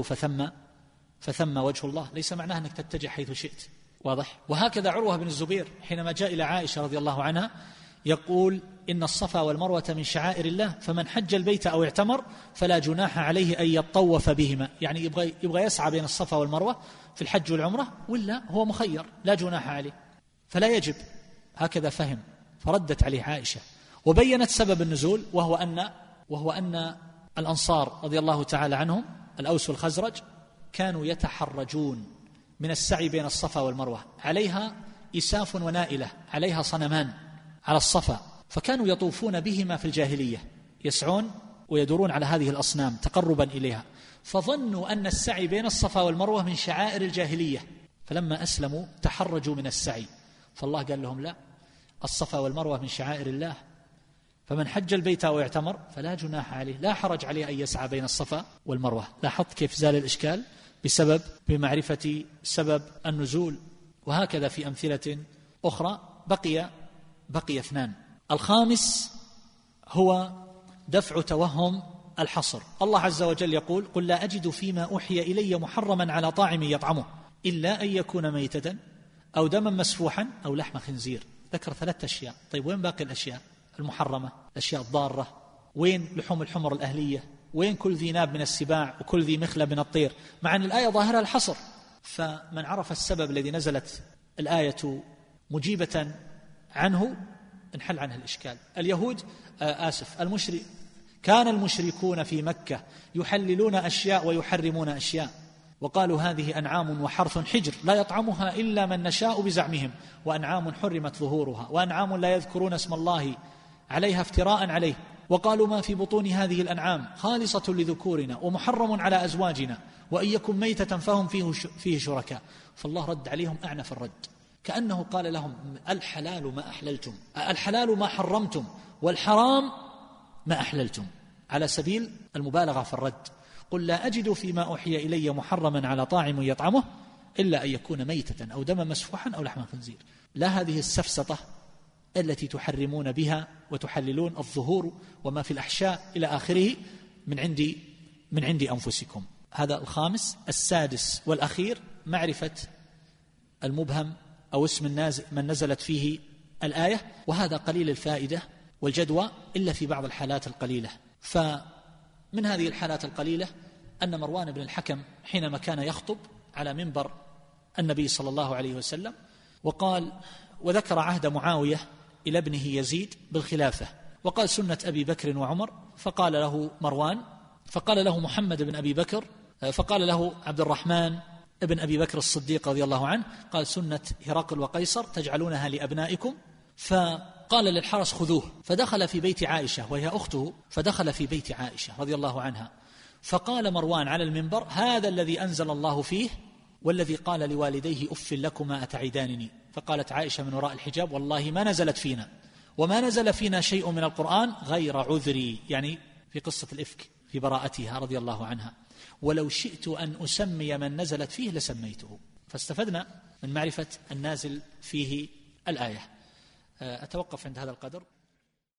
فثم وجه الله، ليس معناه أنك تتجه حيث شئت. واضح؟ وهكذا عروة بن الزبير حينما جاء إلى عائشة رضي الله عنها يقول إن الصفا والمروة من شعائر الله فمن حج البيت أو اعتمر فلا جناح عليه أن يطوف بهما، يعني يبغى يسعى بين الصفا والمروة في الحج والعمرة ولا هو مخير لا جناح عليه فلا يجب. هكذا فهم. فردت عليه عائشة وبينت سبب النزول وهو أن الأنصار رضي الله تعالى عنهم الأوس والخزرج كانوا يتحرجون من السعي بين الصفا والمروة، عليها إساف ونائلة، عليها صنمان على الصفا، فكانوا يطوفون بهما في الجاهلية، يسعون ويدورون على هذه الأصنام تقربا إليها، فظنوا أن السعي بين الصفا والمروة من شعائر الجاهلية، فلما أسلموا تحرجوا من السعي، فالله قال لهم لا، الصفا والمروة من شعائر الله، فمن حج البيت أو اعتمر فلا جناح عليه، لا حرج عليه أن يسعى بين الصفا والمروة. لاحظت كيف زال الإشكال بمعرفة سبب النزول. وهكذا في أمثلة أخرى. بقي اثنان. الخامس هو دفع توهم الحصر. الله عز وجل يقول قل لا أجد فيما أوحي إلي محرما على طاعم يطعمه إلا أن يكون ميتة أو دما مسفوحا أو لحم خنزير. ذكر 3 أشياء. طيب وين باقي الأشياء المحرمة، الأشياء الضارة؟ وين لحوم الحمر الأهلية؟ وين كل ذي ناب من السباع وكل ذي مخلب من الطير؟ مع أن الآية ظاهرها الحصر. فمن عرف السبب الذي نزلت الآية مجيبة عنه انحل عنه الإشكال. اليهود كان المشركون في مكة يحللون أشياء ويحرمون أشياء، وقالوا هذه أنعام وحرث حجر لا يطعمها إلا من نشاء بزعمهم، وأنعام حرمت ظهورها، وأنعام لا يذكرون اسم الله عليها افتراء عليه، وقالوا ما في بطون هذه الأنعام خالصة لذكورنا ومحرم على أزواجنا وإن يكن ميتة فهم فيه شركاء. فالله رد عليهم أعنف الرد، كأنه قال لهم الحلال ما أحللتم، الحلال ما حرمتم، والحرام ما أحللتم، على سبيل المبالغة في الرد. قل لا أجد فيما أوحي إلي محرما على طاعم يطعمه إلا أن يكون ميتة أو دما مسفوحا أو لحم خنزير. لا هذه السفسطة التي تحرمون بها وتحللون الظهور وما في الأحشاء إلى آخره من عند أنفسكم. هذا الخامس. السادس والأخير معرفة المبهم أو اسم من نزلت فيه الآية، وهذا قليل الفائدة والجدوى إلا في بعض الحالات القليلة. فمن هذه الحالات القليلة أن مروان بن الحكم حينما كان يخطب على منبر النبي صلى الله عليه وسلم وذكر عهد معاوية إلى ابنه يزيد بالخلافة، وقال سنة أبي بكر وعمر، فقال له مروان، فقال له محمد بن أبي بكر، فقال له عبد الرحمن ابن أبي بكر الصديق رضي الله عنه، قال سنة هرقل وقيصر تجعلونها لأبنائكم. فقال للحرس خذوه، فدخل في بيت عائشة وهي أخته، فدخل في بيت عائشة رضي الله عنها، فقال مروان على المنبر هذا الذي أنزل الله فيه والذي قال لوالديه أف لكما أتعدانني، فقالت عائشة من وراء الحجاب والله ما نزلت فينا وما نزل فينا شيء من القرآن غير عذري، يعني في قصة الإفك في براءتها رضي الله عنها، ولو شئت أن أسمي من نزلت فيه لسميته. فاستفدنا من معرفة النازل فيه الآية. أتوقف عند هذا القدر.